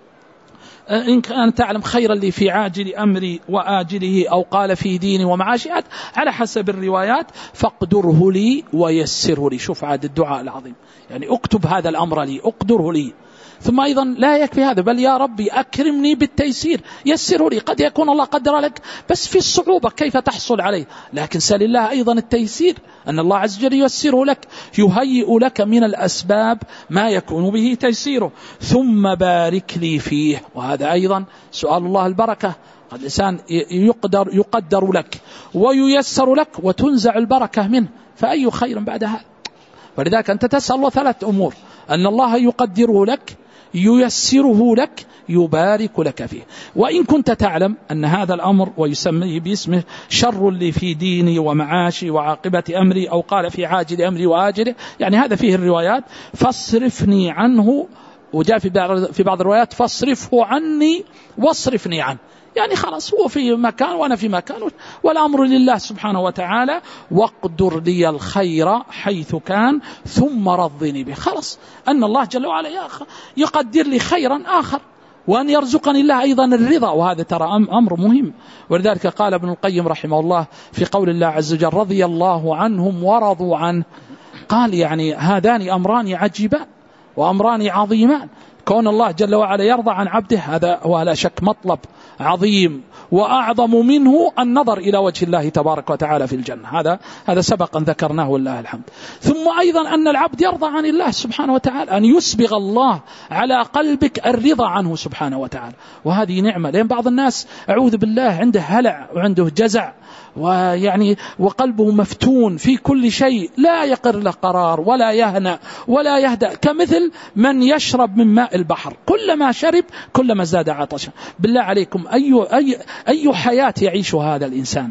إن كان تعلم خيرا لي في عاجل أمري وآجله، أو قال في ديني ومعاشي، على حسب الروايات، فاقدره لي ويسره لي. شوف عاد الدعاء العظيم، يعني اكتب هذا الأمر لي، اقدره لي. ثم أيضا لا يكفي هذا، بل يا ربي أكرمني بالتيسير، يسره لي. قد يكون الله قدر لك بس في الصعوبة كيف تحصل عليه، لكن سأل الله أيضا التيسير، أن الله عز وجل ييسره لك، يهيئ لك من الأسباب ما يكون به تيسيره. ثم بارك لي فيه، وهذا أيضا سؤال الله البركة. قد الإنسان يقدر لك وييسر لك وتنزع البركة منه، فأي خير بعد هذا؟ ولذلك أنت تسأل الله 3 أمور: أن الله يقدره لك، ييسره لك، يبارك لك فيه. وإن كنت تعلم أن هذا الأمر، ويسميه باسمه، شر لي في ديني ومعاشي وعاقبة أمري، أو قال في عاجل أمري وآجله، يعني هذا فيه الروايات، فاصرفني عنه. وجاء في بعض الروايات فاصرفه عني واصرفني عنه، يعني خلاص هو في مكان وأنا في مكان، والأمر لله سبحانه وتعالى. واقدر لي الخير حيث كان ثم رضني به. خلاص أن الله جل وعلا يقدر لي خيرا آخر، وأن يرزقني الله أيضا الرضا، وهذا ترى أمر مهم. ولذلك قال ابن القيم رحمه الله في قول الله عز وجل رضي الله عنهم ورضوا عنه، قال يعني هذان أمران عجيبان وأمران عظيمان، كون الله جل وعلا يرضى عن عبده هذا هو لا شك مطلب عظيم، وأعظم منه النظر إلى وجه الله تبارك وتعالى في الجنة. هذا سبق أن ذكرناه والله الحمد. ثم أيضا أن العبد يرضى عن الله سبحانه وتعالى، أن يسبغ الله على قلبك الرضا عنه سبحانه وتعالى، وهذه نعمة. لأن بعض الناس أعوذ بالله عنده هلع وعنده جزع وقلبه مفتون في كل شيء، لا يقر له قرار ولا يهنأ ولا يهدأ، كمثل من يشرب من ماء البحر، كلما شرب كلما زاد عطشا. بالله عليكم أي حياة يعيش هذا الإنسان،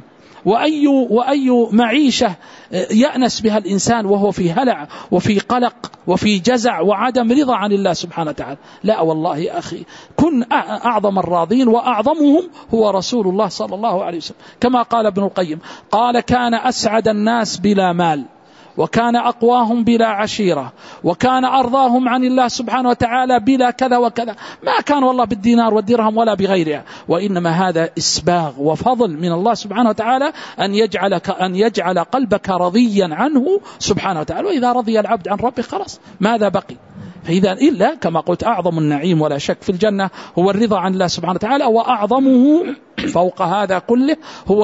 وأي معيشة يأنس بها الإنسان وهو في هلع وفي قلق وفي جزع وعدم رضا عن الله سبحانه وتعالى. لا والله يا أخي، كن أعظم الراضين، وأعظمهم هو رسول الله صلى الله عليه وسلم، كما قال ابن القيم قال: كان أسعد الناس بلا مال، وكان أقواهم بلا عشيرة، وكان أرضاهم عن الله سبحانه وتعالى بلا كذا وكذا. ما كان والله بالدينار والدرهم ولا بغيرها، وإنما هذا إسباغ وفضل من الله سبحانه وتعالى أن يجعل قلبك رضيا عنه سبحانه وتعالى. وإذا رضي العبد عن ربه خلاص ماذا بقي؟ فإذا إلا كما قلت أعظم النعيم ولا شك في الجنة هو الرضا عن الله سبحانه وتعالى، وأعظمه فوق هذا كله هو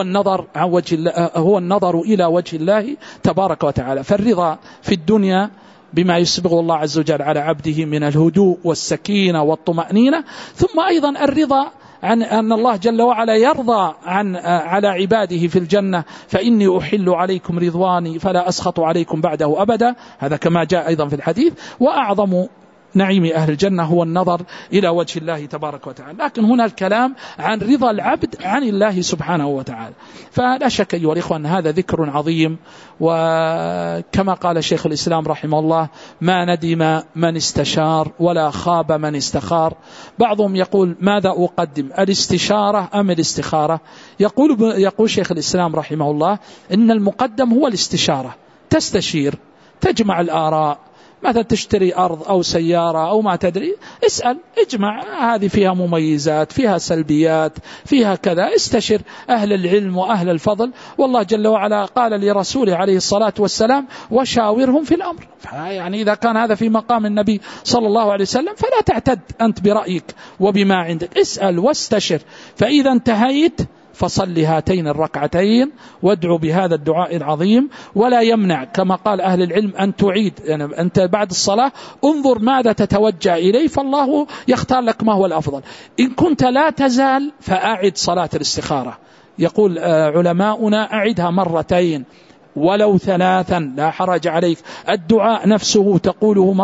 النظر إلى وجه الله تبارك وتعالى. فالرضا في الدنيا بما يسبغ الله عز وجل على عبده من الهدوء والسكينة والطمأنينة، ثم أيضا الرضا عن أن الله جل وعلا يرضى على عباده في الجنة: فإني أحل عليكم رضواني فلا أسخط عليكم بعده أبدا. هذا كما جاء أيضا في الحديث. وأعظم نعيم أهل الجنة هو النظر إلى وجه الله تبارك وتعالى. لكن هنا الكلام عن رضا العبد عن الله سبحانه وتعالى. فلا شك أيها الإخوة أن هذا ذكر عظيم، وكما قال شيخ الإسلام رحمه الله: ما ندم من استشار ولا خاب من استخار. بعضهم يقول: ماذا أقدم، الاستشارة أم الاستخارة؟ يقول شيخ الإسلام رحمه الله: إن المقدم هو الاستشارة، تستشير، تجمع الآراء، مثلا تشتري أرض أو سيارة أو ما تدري، اسأل، اجمع، هذه فيها مميزات، فيها سلبيات، فيها كذا، استشر أهل العلم وأهل الفضل. والله جل وعلا قال لرسوله عليه الصلاة والسلام: وشاورهم في الأمر. يعني إذا كان هذا في مقام النبي صلى الله عليه وسلم فلا تعتد أنت برأيك وبما عندك، اسأل واستشر. فإذا انتهيت فصل هاتين الركعتين وادعو بهذا الدعاء العظيم. ولا يمنع كما قال أهل العلم أن تعيد، يعني أنت بعد الصلاة انظر ماذا تتوجه إليه، فالله يختار لك ما هو الأفضل. إن كنت لا تزال فأعد صلاة الاستخارة. يقول علماؤنا: أعدها مرتين ولو ثلاثا لا حرج عليك. الدعاء نفسه تقوله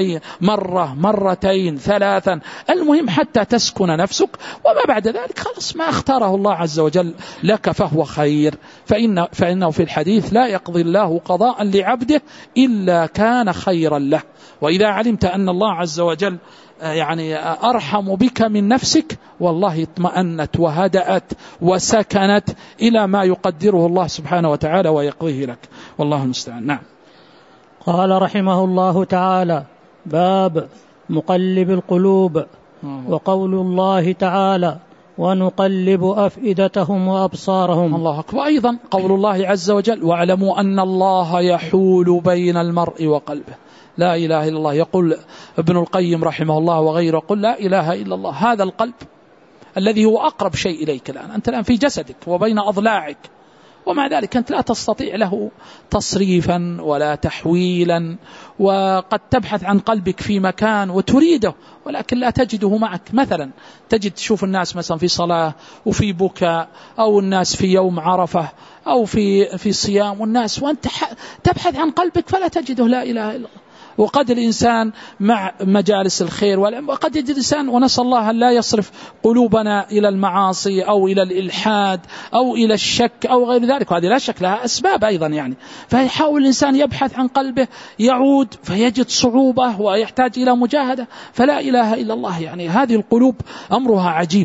مرتين ثلاثا، المهم حتى تسكن نفسك، وما بعد ذلك خلاص ما اختاره الله عز وجل لك فهو خير. فإنه في الحديث: لا يقضي الله قضاء لعبده إلا كان خيرا له. وإذا علمت أن الله عز وجل يعني أرحم بك من نفسك، والله اطمأنت وهدأت وسكنت إلى ما يقدره الله سبحانه وتعالى ويقضيه لك، والله المستعان. نعم. قال رحمه الله تعالى: باب مقلب القلوب. وقول الله تعالى: ونقلب أفئدتهم وأبصارهم. الله أكبر. أيضا قول الله عز وجل: واعلموا أن الله يحول بين المرء وقلبه. لا إله إلا الله. يقول ابن القيم رحمه الله وغيره: قل لا إله إلا الله. هذا القلب الذي هو أقرب شيء إليك الآن، أنت الآن في جسدك وبين أضلاعك، ومع ذلك أنت لا تستطيع له تصريفا ولا تحويلا، وقد تبحث عن قلبك في مكان وتريده ولكن لا تجده معك. مثلا تشوف الناس مثلا في صلاة وفي بكاء، أو الناس في يوم عرفة أو في صيام والناس، وأنت تبحث عن قلبك فلا تجده. لا إله إلا الله. وقد الإنسان مع مجالس الخير، وقد يجد الإنسان، ونسأل الله أن لا يصرف قلوبنا إلى المعاصي أو إلى الإلحاد أو إلى الشك أو غير ذلك، وهذه لا شك لها أسباب أيضا يعني. فيحاول الإنسان يبحث عن قلبه، يعود فيجد صعوبة ويحتاج إلى مجاهدة. فلا إله إلا الله. يعني هذه القلوب أمرها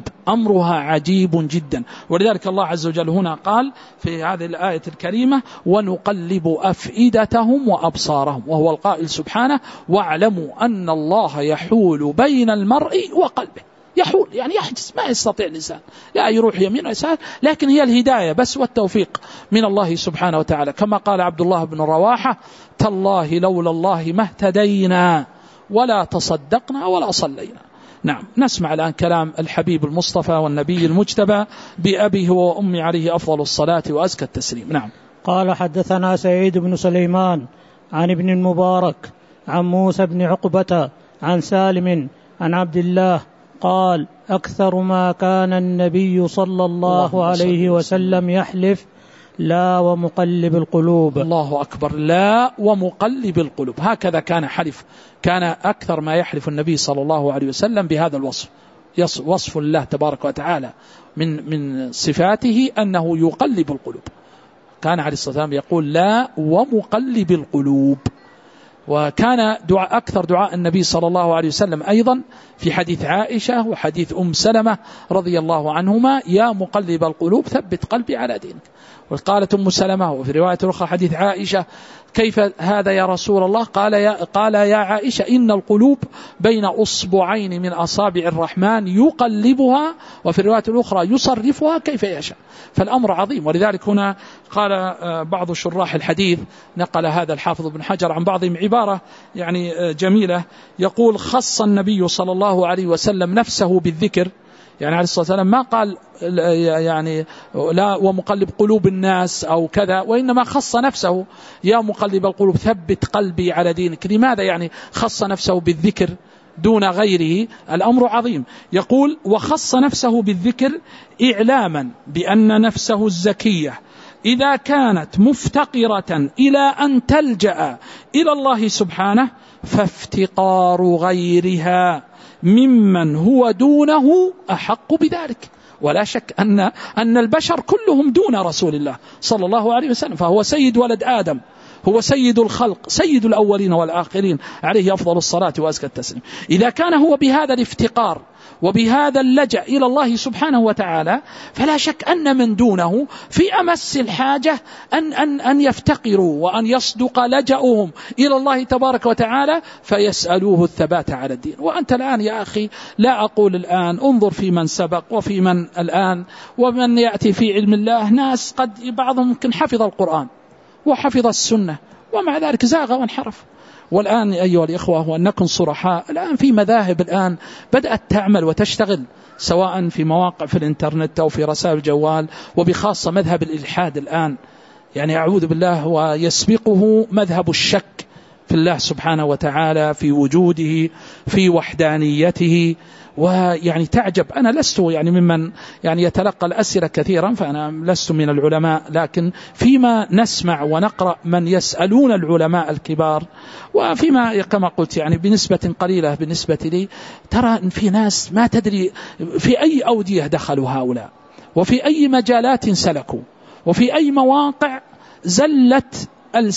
عجيب جدا. ولذلك الله عز وجل هنا قال في هذه الآية الكريمة: ونقلب أفئدتهم وأبصارهم، وهو القائل سبحانه: واعلموا أن الله يحول بين المرء وقلبه. يحول يعني يحجز، ما يستطيع الإنسان، لا يروح يمين ويسار، لكن هي الهداية بس والتوفيق من الله سبحانه وتعالى. كما قال عبد الله بن رواحة: تالله لولا الله ما اهتدينا ولا تصدقنا ولا صلينا. نعم. نسمع الآن كلام الحبيب المصطفى والنبي المجتبى بأبيه وأمي عليه أفضل الصلاة وأزكى التسليم. نعم. قال حدثنا سعيد بن سليمان عن ابن المبارك عن موسى بن عقبة عن سالم عن عبد الله قال أكثر ما كان النبي صلى الله عليه وسلم يحلف لا ومقلب القلوب. الله أكبر. لا ومقلب القلوب، هكذا كان حلف، كان أكثر ما يحلف النبي صلى الله عليه وسلم بهذا الوصف، وصف الله تبارك وتعالى من صفاته أنه يقلب القلوب. كان عليه الصلاة والسلام يقول لا ومقلب القلوب. وكان أكثر دعاء النبي صلى الله عليه وسلم أيضا في حديث عائشة وحديث أم سلمة رضي الله عنهما يا مقلب القلوب ثبت قلبي على دينك. وقالت أم سلمة وفي رواية أخرى حديث عائشة كيف هذا يا رسول الله؟ قال يا عائشة إن القلوب بين أصبعين من أصابع الرحمن يقلبها، وفي الرواية الأخرى يصرفها كيف يشاء. فالأمر عظيم. ولذلك هنا قال بعض شراح الحديث، نقل هذا الحافظ ابن حجر عن بعضهم عبارة يعني جميلة، يقول خص النبي صلى الله عليه وسلم نفسه بالذكر، يعني عليه الصلاة والسلام ما قال يعني لا ومقلب قلوب الناس أو كذا، وإنما خص نفسه يا مقلب القلوب ثبت قلبي على دينك. لماذا يعني خص نفسه بالذكر دون غيره؟ الأمر عظيم. يقول وخص نفسه بالذكر إعلاما بأن نفسه الزكية إذا كانت مفتقرة إلى أن تلجأ إلى الله سبحانه فافتقار غيرها ممن هو دونه أحق بذلك. ولا شك أن البشر كلهم دون رسول الله صلى الله عليه وسلم، فهو سيد ولد آدم، هو سيد الخلق، سيد الأولين والآخرين، عليه أفضل الصلاة وأزكى التسليم. إذا كان هو بهذا الافتقار وبهذا اللجأ إلى الله سبحانه وتعالى، فلا شك أن من دونه في أمس الحاجة أن يفتقروا وأن يصدق لجأهم إلى الله تبارك وتعالى فيسألوه الثبات على الدين. وأنت الآن يا أخي، لا أقول الآن، انظر في من سبق وفي من الآن ومن يأتي في علم الله، ناس قد بعضهم يمكن حفظ القرآن وحفظ السنة ومع ذلك زاغ وانحرف. والآن أيها الإخوة وأن نكن صرحاء، الآن في مذاهب الآن بدأت تعمل وتشتغل، سواء في مواقع في الإنترنت أو في رسائل الجوال، وبخاصة مذهب الإلحاد الآن، يعني أعوذ بالله، ويسبقه مذهب الشك في الله سبحانه وتعالى، في وجوده، في وحدانيته. ويعني تعجب، أنا لست يعني ممن يعني يتلقى الأسئلة كثيرا، فأنا لست من العلماء، لكن فيما نسمع ونقرأ من يسألون العلماء الكبار، وفيما كما قلت يعني بنسبة قليلة بالنسبة لي، ترى أن في ناس ما تدري في أي أودية دخلوا هؤلاء، وفي أي مجالات سلكوا، وفي أي مواقع زلت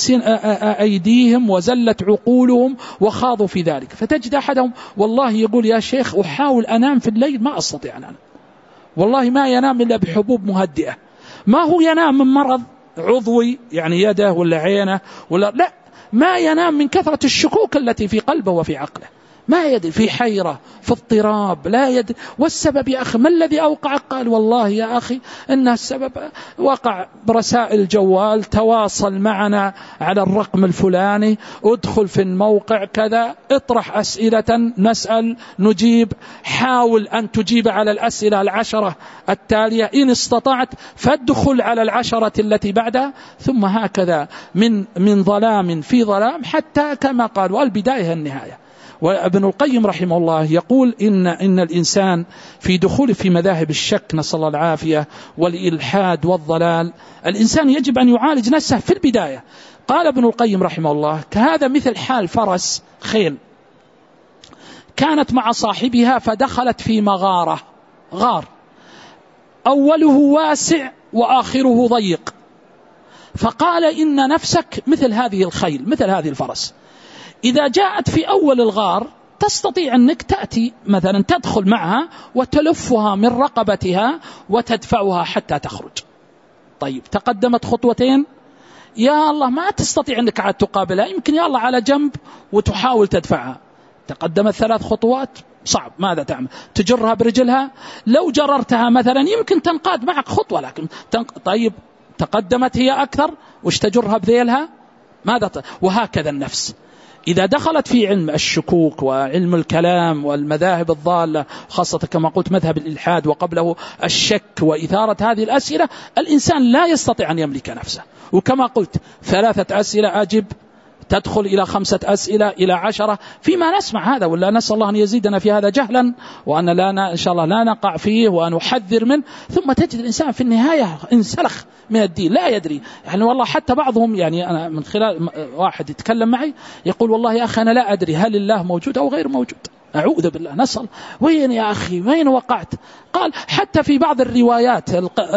أيديهم وزلت عقولهم وخاضوا في ذلك. فتجد أحدهم والله يقول يا شيخ أحاول أنام في الليل ما أستطيع أن أنام، والله ما ينام إلا بحبوب مهدئة. ما هو ينام من مرض عضوي يعني يده ولا عينه ولا لا، ما ينام من كثرة الشكوك التي في قلبه وفي عقله، ما يدري، في حيرة، في اضطراب، لا يدري. والسبب يا أخي ما الذي أوقع؟ قال والله يا أخي إن السبب وقع برسائل الجوال، تواصل معنا على الرقم الفلاني، ادخل في الموقع كذا، اطرح أسئلة نسأل نجيب، حاول أن تجيب على الأسئلة 10 التالية، إن استطعت فادخل على 10 التي بعدها، ثم هكذا من ظلام في ظلام، حتى كما قالوا البداية النهاية. وابن القيم رحمه الله يقول إن الإنسان في دخول في مذاهب الشك، نسأل الله العافية، والإلحاد والضلال، الإنسان يجب أن يعالج نفسه في البداية. قال ابن القيم رحمه الله كهذا مثل حال فرس خيل كانت مع صاحبها فدخلت في مغارة، غار أوله واسع وآخره ضيق، فقال إن نفسك مثل هذه الخيل، مثل هذه الفرس، إذا جاءت في أول الغار تستطيع أنك تأتي مثلا تدخل معها وتلفها من رقبتها وتدفعها حتى تخرج. طيب تقدمت خطوتين، يا الله ما تستطيع أنك عاد تقابلها، يمكن يا الله على جنب وتحاول تدفعها. تقدمت 3 خطوات، صعب، ماذا تعمل؟ تجرها برجلها، لو جررتها مثلا يمكن تنقاد معك خطوة، لكن طيب تقدمت هي أكثر، وش تجرها بذيلها؟ ماذا وهكذا النفس إذا دخلت في علم الشكوك وعلم الكلام والمذاهب الضالة، خاصة كما قلت مذهب الإلحاد وقبله الشك وإثارة هذه الأسئلة، الإنسان لا يستطيع أن يملك نفسه. وكما قلت 3 أسئلة أجب، تدخل إلى 5 أسئلة إلى 10 فيما نسمع هذا، ولا نسأل الله أن يزيدنا في هذا جهلا، وأن لا إن شاء الله لا نقع فيه وأن نحذر منه. ثم تجد الإنسان في النهاية انسلخ من الدين لا يدري. يعني والله حتى بعضهم، يعني أنا من خلال واحد يتكلم معي يقول والله يا أخي أنا لا أدري هل الله موجود أو غير موجود، أعوذ بالله، نسأل وين يا أخي وين وقعت؟ قال حتى في بعض الروايات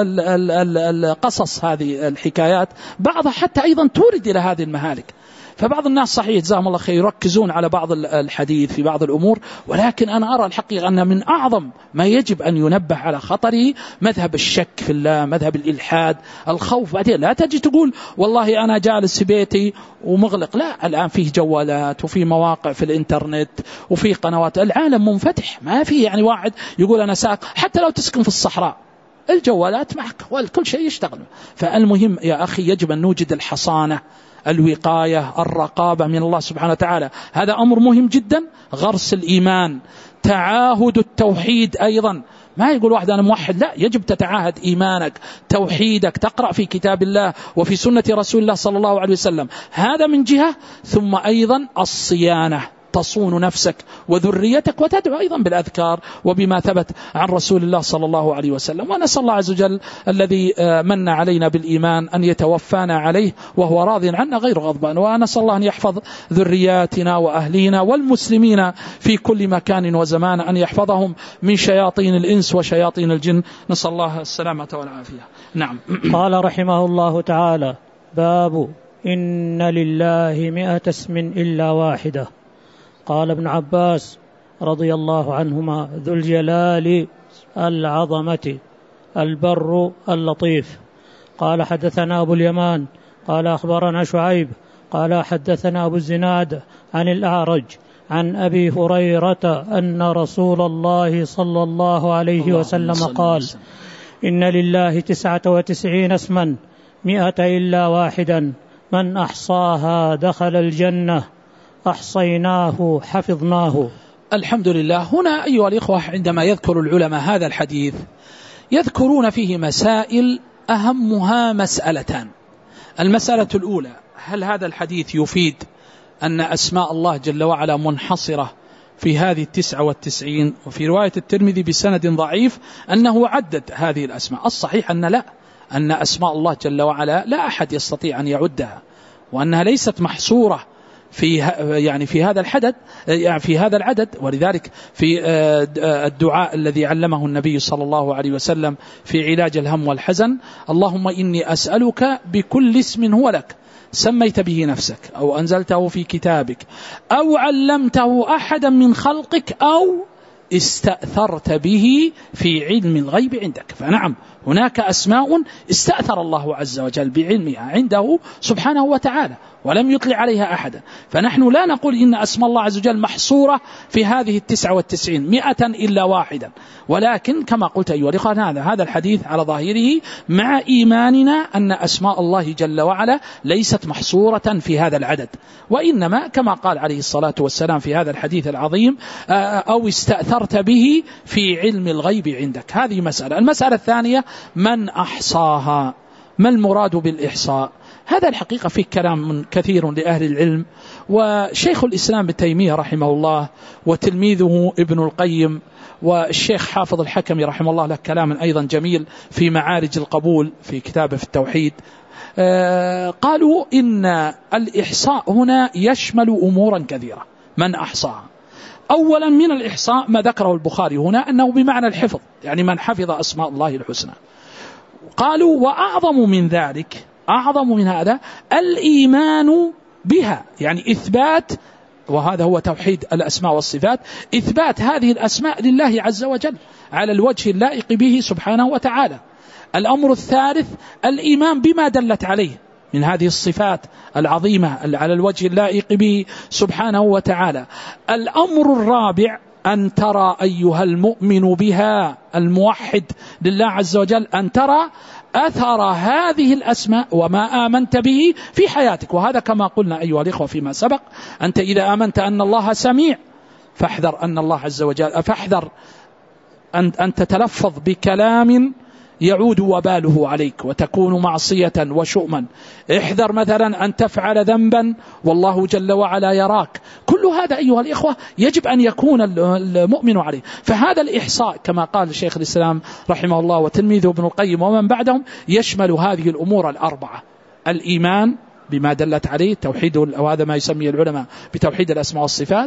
القصص هذه الحكايات بعضها حتى أيضا تورد إلى هذه المهالك. فبعض الناس صحيح جزاهم الله خير يركزون على بعض الحديث في بعض الأمور، ولكن أنا أرى الحقيقة أن من أعظم ما يجب أن ينبه على خطره مذهب الشك في الله، مذهب الإلحاد، الخوف. بعدين لا تجي تقول والله أنا جالس في بيتي ومغلق، لا، الآن فيه جوالات وفي مواقع في الإنترنت وفي قنوات، العالم منفتح، ما فيه يعني واحد يقول أنا ساكن. حتى لو تسكن في الصحراء الجوالات معك وكل شيء يشتغل. فالمهم يا أخي يجب أن نوجد الحصانة، الوقاية، الرقابة من الله سبحانه وتعالى، هذا أمر مهم جدا. غرس الإيمان، تعاهد التوحيد أيضا، ما يقول واحد أنا موحد، لا، يجب تتعاهد إيمانك، توحيدك، تقرأ في كتاب الله وفي سنة رسول الله صلى الله عليه وسلم، هذا من جهة. ثم أيضا الصيانة، تصون نفسك وذريتك، وتدعو أيضا بالأذكار وبما ثبت عن رسول الله صلى الله عليه وسلم. ونسأل الله عز وجل الذي من علينا بالإيمان أن يتوفانا عليه وهو راض عنا غير غضبان، ونسأل الله أن يحفظ ذرياتنا وأهلينا والمسلمين في كل مكان وزمان، أن يحفظهم من شياطين الإنس وشياطين الجن، نسأل الله السلامة والعافية. نعم. قال رحمه الله تعالى: باب إن لله 100 اسم إلا واحدة. قال ابن عباس رضي الله عنهما: ذو الجلال العظمة البر اللطيف. قال حدثنا أبو اليمان قال أخبرنا شعيب قال حدثنا أبو الزناد عن الأعرج عن أبي هريرة أن رسول الله صلى الله عليه وسلم قال: إن لله 99 اسما 100 إلا واحدا، من أحصاها دخل الجنة، أحصيناه حفظناه. الحمد لله. هنا أيها الإخوة عندما يذكر العلماء هذا الحديث يذكرون فيه مسائل أهمها مسألتان. المسألة الأولى: هل هذا الحديث يفيد أن أسماء الله جل وعلا منحصرة في هذه 99؟ وفي رواية الترمذي بسند ضعيف أنه عدد هذه الأسماء. الصحيح أن لا، أن أسماء الله جل وعلا لا أحد يستطيع أن يعدها، وأنها ليست محصورة في هذا الحدد، يعني في هذا العدد. ولذلك في الدعاء الذي علمه النبي صلى الله عليه وسلم في علاج الهم والحزن: اللهم إني أسألك بكل اسم هو لك سميت به نفسك أو أنزلته في كتابك أو علمته أحدا من خلقك أو استأثرت به في علم الغيب عندك. فنعم، هناك أسماء استأثر الله عز وجل بعلمها عنده سبحانه وتعالى ولم يطلع عليها أحدا. فنحن لا نقول إن أسماء الله عز وجل محصورة في هذه 99 100 إلا واحدا، ولكن كما قلت أيها الإخوة هذا الحديث على ظاهره مع إيماننا أن أسماء الله جل وعلا ليست محصورة في هذا العدد، وإنما كما قال عليه الصلاة والسلام في هذا الحديث العظيم: أو استأثرت به في علم الغيب عندك. هذه مسألة. المسألة الثانية: من أحصاها؟ ما المراد بالإحصاء؟ هذا الحقيقة فيه كلام كثير لأهل العلم، وشيخ الإسلام ابن تيمية رحمه الله وتلميذه ابن القيم والشيخ حافظ الحكمي رحمه الله له كلام أيضا جميل في معارج القبول في كتابه في التوحيد. قالوا إن الإحصاء هنا يشمل أمورا كثيرة. من أحصاها؟ أولا من الإحصاء ما ذكره البخاري هنا أنه بمعنى الحفظ، يعني من حفظ أسماء الله الحسنى. قالوا وأعظم من ذلك، أعظم من هذا الإيمان بها، يعني إثبات، وهذا هو توحيد الأسماء والصفات، إثبات هذه الأسماء لله عز وجل على الوجه اللائق به سبحانه وتعالى. الأمر الثالث الإيمان بما دلت عليه من هذه الصفات العظيمة على الوجه اللائق به سبحانه وتعالى. الأمر الرابع أن ترى أيها المؤمن بها الموحد لله عز وجل، أن ترى أثر هذه الأسماء وما آمنت به في حياتك. وهذا كما قلنا أيها الإخوة فيما سبق، أنت إذا آمنت أن الله سميع فاحذر أن الله عز وجل، فاحذر أن تتلفظ بكلام يعود وباله عليك وتكون معصية وشؤما. احذر مثلا أن تفعل ذنبا والله جل وعلا يراك. كل هذا أيها الإخوة يجب أن يكون المؤمن عليه. فهذا الإحصاء كما قال شيخ الإسلام رحمه الله وتلميذه ابن القيم ومن بعدهم يشمل هذه الأمور الأربعة: الإيمان بما دلت عليه توحيد، وهذا ما يسميه العلماء بتوحيد الأسماء والصفات،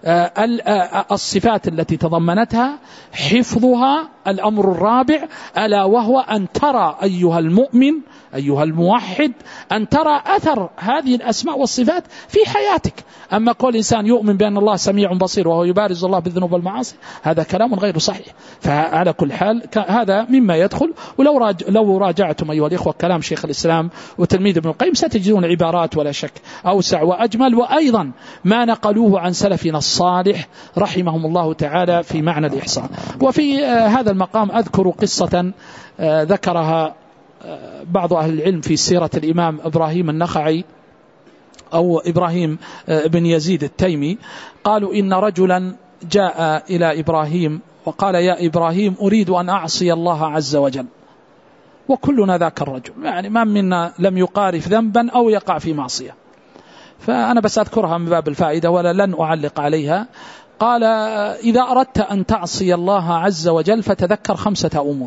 الصفات التي تضمنتها، حفظها. الأمر الرابع ألا وهو أن ترى أيها المؤمن أيها الموحد أن ترى أثر هذه الأسماء والصفات في حياتك. أما كل إنسان يؤمن بأن الله سميع بصير وهو يبارز الله بالذنوب والمعاصي هذا كلام غير صحيح. فعلى كل حال هذا مما يدخل. ولو راجعتم أيها الإخوة كلام شيخ الإسلام وتلميذ ابن القيم ستجدون عبارات ولا شك أوسع وأجمل، وأيضا ما نقلوه عن سلفنا الصالح رحمهم الله تعالى في معنى الإحصاء. وفي هذا المقام أذكر قصة ذكرها بعض أهل العلم في سيرة الإمام إبراهيم النخعي أو إبراهيم بن يزيد التيمي. قالوا إن رجلا جاء إلى إبراهيم وقال: يا إبراهيم أريد أن أعصي الله عز وجل. وكلنا ذاك الرجل، يعني ما منا لم يقارف ذنبا أو يقع في معصية. فأنا بس أذكرها من باب الفائدة ولا لن أعلق عليها. قال: إذا أردت أن تعصي الله عز وجل فتذكر 5 أمور.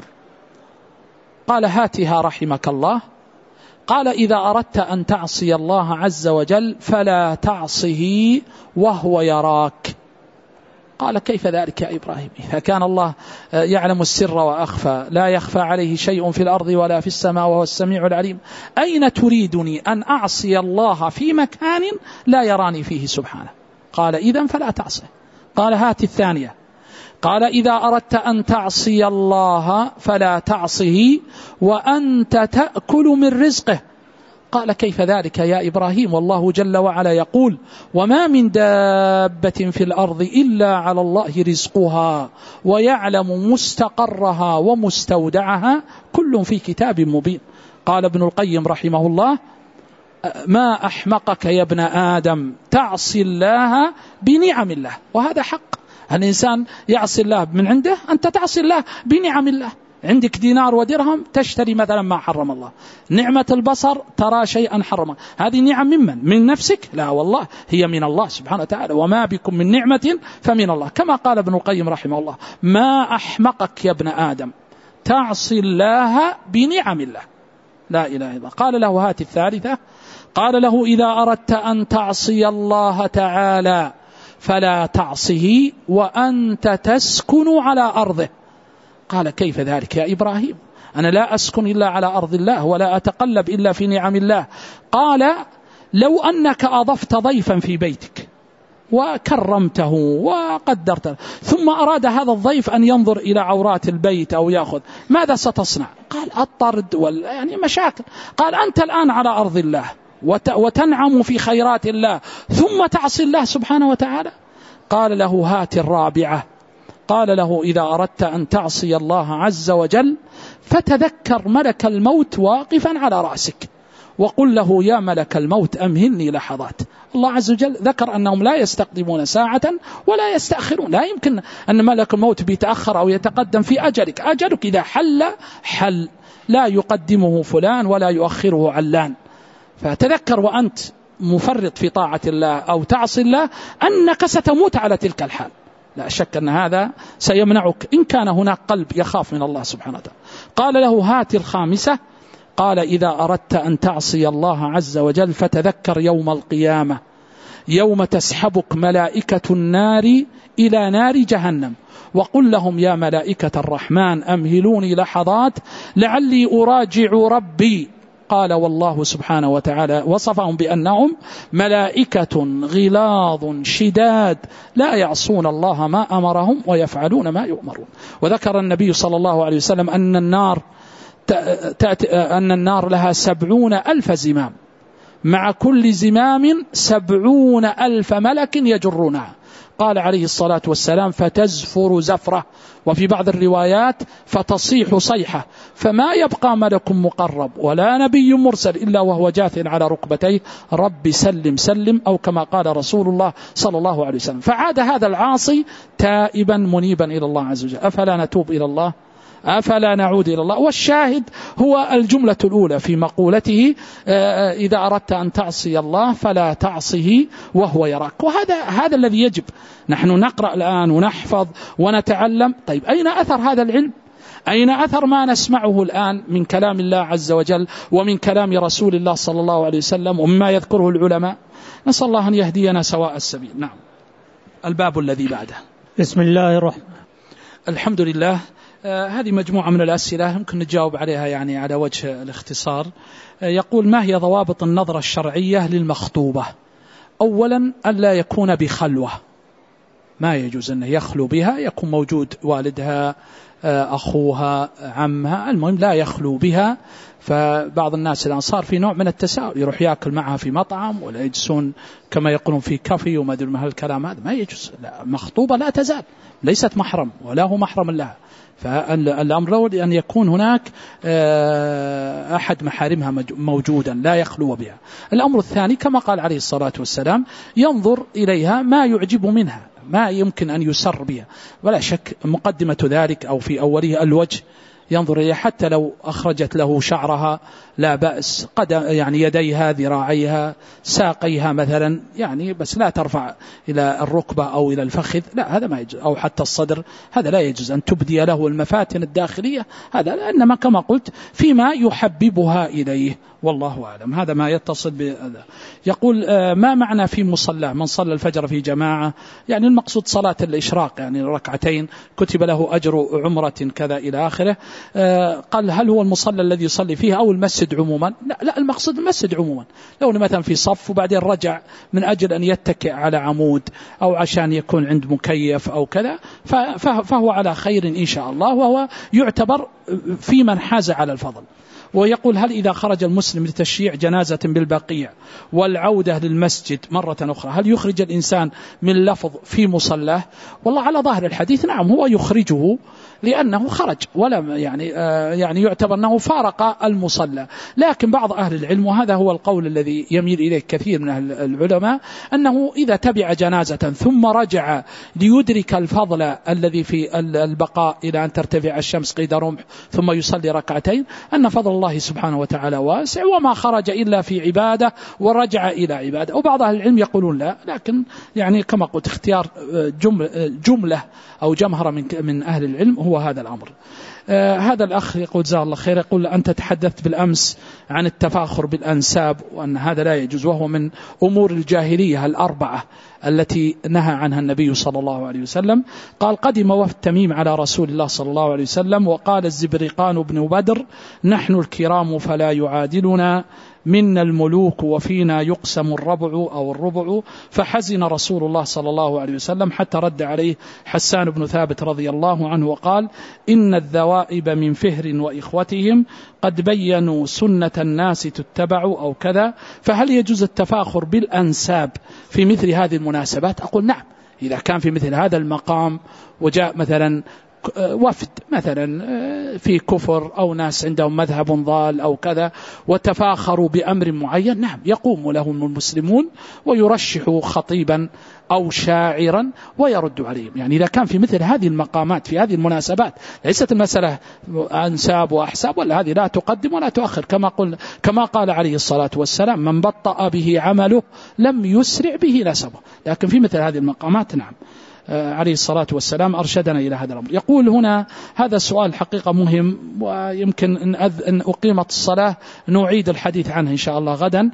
قال: هاتها رحمك الله. قال: إذا أردت أن تعصي الله عز وجل فلا تعصه وهو يراك. قال: كيف ذلك يا إبراهيم؟ إذا كان الله يعلم السر وأخفى، لا يخفى عليه شيء في الأرض ولا في السماء وهو السميع العليم، أين تريدني أن أعصي الله في مكان لا يراني فيه سبحانه؟ قال: إذن فلا تعصي. قال: هات الثانية. قال: إذا أردت أن تعصي الله فلا تعصه وأنت تأكل من رزقه. قال: كيف ذلك يا إبراهيم؟ والله جل وعلا يقول: وما من دابة في الأرض إلا على الله رزقها ويعلم مستقرها ومستودعها كل في كتاب مبين. قال ابن القيم رحمه الله: ما أحمقك يا ابن آدم تعصي الله بنعم الله. وهذا حق، الإنسان يعصي الله من عنده، أنت تعصي الله بنعم الله. عندك دينار ودرهم تشتري مثلا ما حرم الله، نعمة البصر ترى شيئا حرمه، هذه نعم من نفسك؟ لا والله هي من الله سبحانه وتعالى، وما بكم من نعمة فمن الله. كما قال ابن القيم رحمه الله: ما أحمقك يا ابن آدم تعصي الله بنعم الله. لا إله إلا الله. قال له: هات الثالثة. قال له: إذا أردت أن تعصي الله تعالى فلا تعصه وأنت تسكن على أرضه. قال: كيف ذلك يا إبراهيم؟ أنا لا أسكن إلا على أرض الله ولا أتقلب إلا في نعم الله. قال: لو أنك أضفت ضيفا في بيتك وكرمته وقدرته ثم أراد هذا الضيف أن ينظر إلى عورات البيت أو يأخذ، ماذا ستصنع؟ قال: الطرد يعني مشاكل. قال: أنت الآن على أرض الله وتنعم في خيرات الله ثم تعصي الله سبحانه وتعالى. قال له: هات الرابعة. قال له: إذا أردت أن تعصي الله عز وجل فتذكر ملك الموت واقفا على رأسك وقل له: يا ملك الموت أمهلني لحظات. الله عز وجل ذكر أنهم لا يستقدمون ساعة ولا يستأخرون، لا يمكن أن ملك الموت بيتأخر أو يتقدم في أجلك. أجلك إذا حل لا يقدمه فلان ولا يؤخره علان. فتذكر وأنت مفرط في طاعة الله أو تعصي الله أنك ستموت على تلك الحال. لا شك أن هذا سيمنعك إن كان هناك قلب يخاف من الله سبحانه وتعالى. قال له: هات الخامسة. قال: إذا أردت أن تعصي الله عز وجل فتذكر يوم القيامة، يوم تسحبك ملائكة النار إلى نار جهنم وقل لهم: يا ملائكة الرحمن أمهلوني لحظات لعلي أراجع ربي. قال: والله سبحانه وتعالى وصفهم بأنهم ملائكة غلاظ شداد لا يعصون الله ما أمرهم ويفعلون ما يؤمرون. وذكر النبي صلى الله عليه وسلم أن النار لها 70,000 زمام، مع كل زمام 70,000 ملك يجرونها. قال عليه الصلاة والسلام فتزفر زفرة، وفي بعض الروايات فتصيح صيحة، فما يبقى ملك مقرب ولا نبي مرسل إلا وهو جاث على ركبتيه رب سلم سلم، أو كما قال رسول الله صلى الله عليه وسلم. فعاد هذا العاصي تائبا منيبا إلى الله عز وجل. أفلا نتوب إلى الله؟ أفلا نعود إلى الله؟ والشاهد هو الجملة الأولى في مقولته إذا أردت أن تعصي الله فلا تعصه وهو يراك. وهذا الذي يجب. نحن نقرأ الآن ونحفظ ونتعلم. طيب أين أثر هذا العلم؟ أين أثر ما نسمعه الآن من كلام الله عز وجل ومن كلام رسول الله صلى الله عليه وسلم ومما يذكره العلماء؟ نسأل الله أن يهدينا سواء السبيل. نعم. الباب الذي بعده. بسم الله الرحمن. الحمد لله. هذه مجموعة من الأسئلة يمكن نجاوب عليها يعني على وجه الاختصار. يقول: ما هي ضوابط النظرة الشرعية للمخطوبة؟ أولا ألا يكون بخلوة، ما يجوز أن يخلو بها، يكون موجود والدها أخوها عمها، المهم لا يخلو بها. فبعض الناس الآن صار في نوع من التساؤل، يروح يأكل معها في مطعم ولا يجلسون كما يقولون في كافي وما أدري ما هالكلام هذا، ما يجوز. مخطوبة لا تزال ليست محرم ولا هو محرم لها، فالأمر الأول أن يكون هناك أحد محارمها موجودا لا يخلو بها. الأمر الثاني كما قال عليه الصلاة والسلام: ينظر إليها ما يعجب منها، ما يمكن أن يسر بها، ولا شك مقدمة ذلك أو في أوله الوجه، ينظر إليها حتى لو أخرجت له شعرها لا بأس، يعني يديها ذراعيها ساقيها مثلا، يعني بس لا ترفع إلى الركبة أو إلى الفخذ، لا هذا ما يجوز، أو حتى الصدر، هذا لا يجوز أن تبدي له المفاتن الداخلية، هذا لأنما كما قلت فيما يحببها إليه، والله أعلم. هذا ما يتصل بهذا. يقول: ما معنى في مصلى من صلى الفجر في جماعة؟ يعني المقصود صلاة الإشراق، يعني ركعتين كتب له أجر عمرة كذا إلى آخره. قال: هل هو المصلى الذي يصلي فيه أو المسجد عموما؟ لا المقصود المسجد عموما. لو مثلا في صف وبعدين رجع من أجل أن يتكئ على عمود أو عشان يكون عند مكيف أو كذا فهو على خير إن شاء الله، وهو يعتبر في من حاز على الفضل. ويقول: هل إذا خرج المسلم لتشييع جنازة بالبقيع والعودة للمسجد مرة أخرى هل يخرج الإنسان من لفظ في مصلاه؟ والله على ظاهر الحديث نعم، هو يخرجه لأنه خرج، ولا يعني يعتبر أنه فارق المصلى. لكن بعض أهل العلم، وهذا هو القول الذي يميل إليه كثير من أهل العلماء، أنه إذا تبع جنازة ثم رجع ليدرك الفضل الذي في البقاء إلى أن ترتفع الشمس قيد رمح ثم يصلي ركعتين، أن فضل الله سبحانه وتعالى واسع، وما خرج إلا في عبادة ورجع إلى عبادة. وبعض أهل العلم يقولون لا، لكن يعني كما قلت اختيار جملة أو جمهرة من أهل العلم هو هذا الأمر. هذا الأخ يقول: جزاه الله خير، يقول: أنت تحدثت بالأمس عن التفاخر بالأنساب وأن هذا لا يجوز، وهو من أمور الجاهلية الأربعة التي نهى عنها النبي صلى الله عليه وسلم. قال: قدم وفد تميم على رسول الله صلى الله عليه وسلم، وقال الزبرقان بن بدر: نحن الكرام فلا يعادلنا، منا الملوك وفينا يقسم الربع أو الربع. فحزن رسول الله صلى الله عليه وسلم حتى رد عليه حسان بن ثابت رضي الله عنه وقال: إن الذوائب من فهر وإخوتهم قد بينوا سنة الناس تتبع أو كذا، فهل يجوز التفاخر بالأنساب في مثل هذه المناسبات؟ أقول نعم، إذا كان في مثل هذا المقام وجاء مثلا وفد مثلا في كفر أو ناس عندهم مذهب ضال أو كذا وتفاخروا بأمر معين، نعم يقوم لهم المسلمون ويرشحوا خطيبا أو شاعرا ويرد عليهم. يعني إذا كان في مثل هذه المقامات في هذه المناسبات، ليست المسألة أنساب وأحساب، ولا هذه لا تقدم ولا تؤخر، كما قال عليه الصلاة والسلام: من بطأ به عمله لم يسرع به نسبه. لكن في مثل هذه المقامات نعم عليه الصلاة والسلام أرشدنا إلى هذا الأمر. يقول هنا: هذا السؤال حقيقة مهم، ويمكن أن أقيمت الصلاة نعيد الحديث عنه إن شاء الله غدا.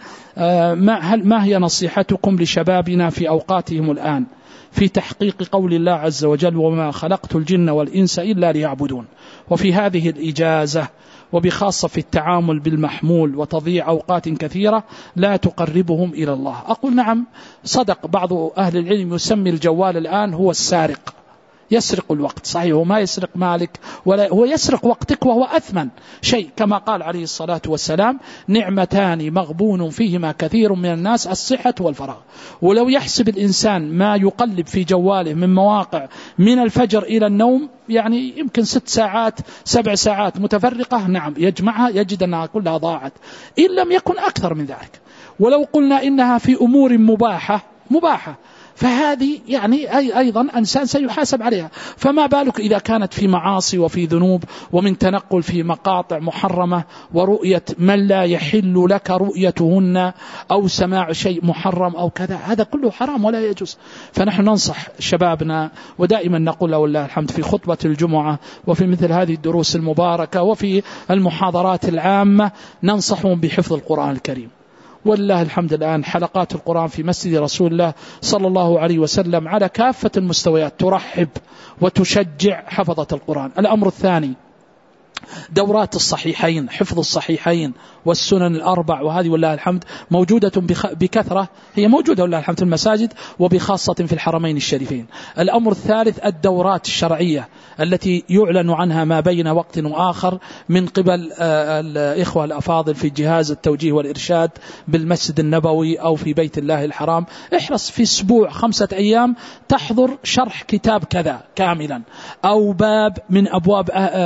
ما هي نصيحتكم لشبابنا في أوقاتهم الآن في تحقيق قول الله عز وجل: وما خلقت الجن والإنس إلا ليعبدون، وفي هذه الإجازة وبخاصة في التعامل بالمحمول وتضيع أوقات كثيرة لا تقربهم إلى الله؟ أقول نعم، صدق بعض أهل العلم يسمي الجوال الآن هو السارق، يسرق الوقت. صحيح هو ما يسرق مالك ولا هو يسرق وقتك، وهو أثمن شيء كما قال عليه الصلاة والسلام: نعمتان مغبون فيهما كثير من الناس، الصحة والفراغ. ولو يحسب الإنسان ما يقلب في جواله من مواقع من الفجر إلى النوم، يعني يمكن 6 ساعات 7 ساعات متفرقة، نعم يجمعها يجد أنها كلها ضاعت، إن لم يكن أكثر من ذلك. ولو قلنا إنها في أمور مباحة فهذه يعني أيضا إنسان سيحاسب عليها، فما بالك إذا كانت في معاصي وفي ذنوب، ومن تنقل في مقاطع محرمة، ورؤية من لا يحل لك رؤيتهن، أو سماع شيء محرم أو كذا، هذا كله حرام ولا يجوز. فنحن ننصح شبابنا، ودائما نقول له والله الحمد في خطبة الجمعة وفي مثل هذه الدروس المباركة وفي المحاضرات العامة، ننصحهم بحفظ القرآن الكريم. والله الحمد الآن حلقات القرآن في مسجد رسول الله صلى الله عليه وسلم على كافة المستويات ترحب وتشجع حفظة القرآن. الأمر الثاني دورات الصحيحين، حفظ الصحيحين والسنن الأربع، وهذه والله الحمد موجودة بكثرة، هي موجودة والله الحمد في المساجد وبخاصة في الحرمين الشريفين. الأمر الثالث الدورات الشرعية التي يعلن عنها ما بين وقت وآخر من قبل الإخوة الأفاضل في جهاز التوجيه والإرشاد بالمسجد النبوي أو في بيت الله الحرام. احرص في أسبوع 5 أيام تحضر شرح كتاب كذا كاملا، أو باب من أبواب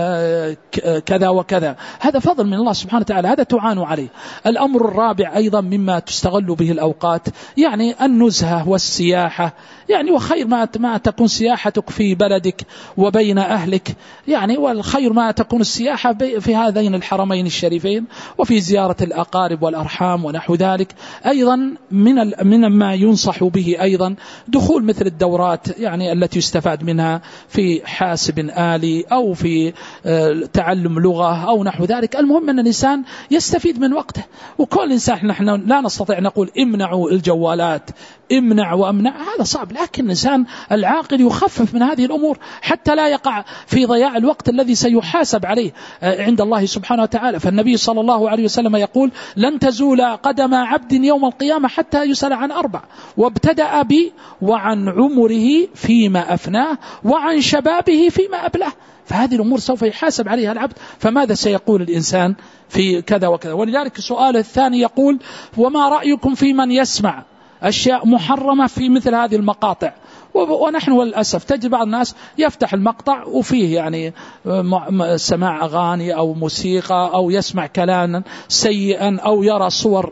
كذا وكذا، هذا فضل من الله سبحانه وتعالى، هذا تعانوا عليه. الأمر الرابع أيضا مما تستغل به الأوقات يعني النزهة والسياحة، يعني وخير ما تكون سياحتك في بلدك وبين أهلك، يعني والخير ما تكون السياحة في هذين الحرمين الشريفين، وفي زيارة الأقارب والأرحام ونحو ذلك. أيضا من ما ينصح به أيضا دخول مثل الدورات يعني التي يستفاد منها في حاسب آلي أو في تعلم لغة أو نحو ذلك. المهم أن الإنسان يستفيد من وقته، وكل إنسان نحن لا نستطيع نقول امنعوا الجوالات، امنع وامنع، هذا صعب، لكن الإنسان العاقل يخفف من هذه الأمور حتى لا يقع في ضياع الوقت الذي سيحاسب عليه عند الله سبحانه وتعالى. فالنبي صلى الله عليه وسلم يقول: لن تزول قدم عبد يوم القيامة حتى يسأل عن 4، وابتدأ وعن عمره فيما أفناه، وعن شبابه فيما أبلاه. فهذه الأمور سوف يحاسب عليها العبد، فماذا سيقول الإنسان في كذا وكذا؟ ولذلك السؤال الثاني يقول: وما رأيكم في من يسمع أشياء محرمة في مثل هذه المقاطع؟ ونحن والأسف تجد بعض الناس يفتح المقطع وفيه يعني سماع أغاني أو موسيقى، أو يسمع كلاما سيئا، أو يرى صور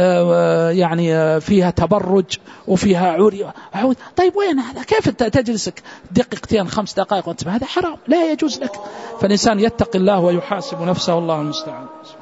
يعني فيها تبرج وفيها عري. طيب وين هذا؟ كيف تجلسك دقيقتين 5 دقائق وانت؟ هذا حرام، لا يجوز لك. فالإنسان يتقي الله ويحاسب نفسه، والله المستعان.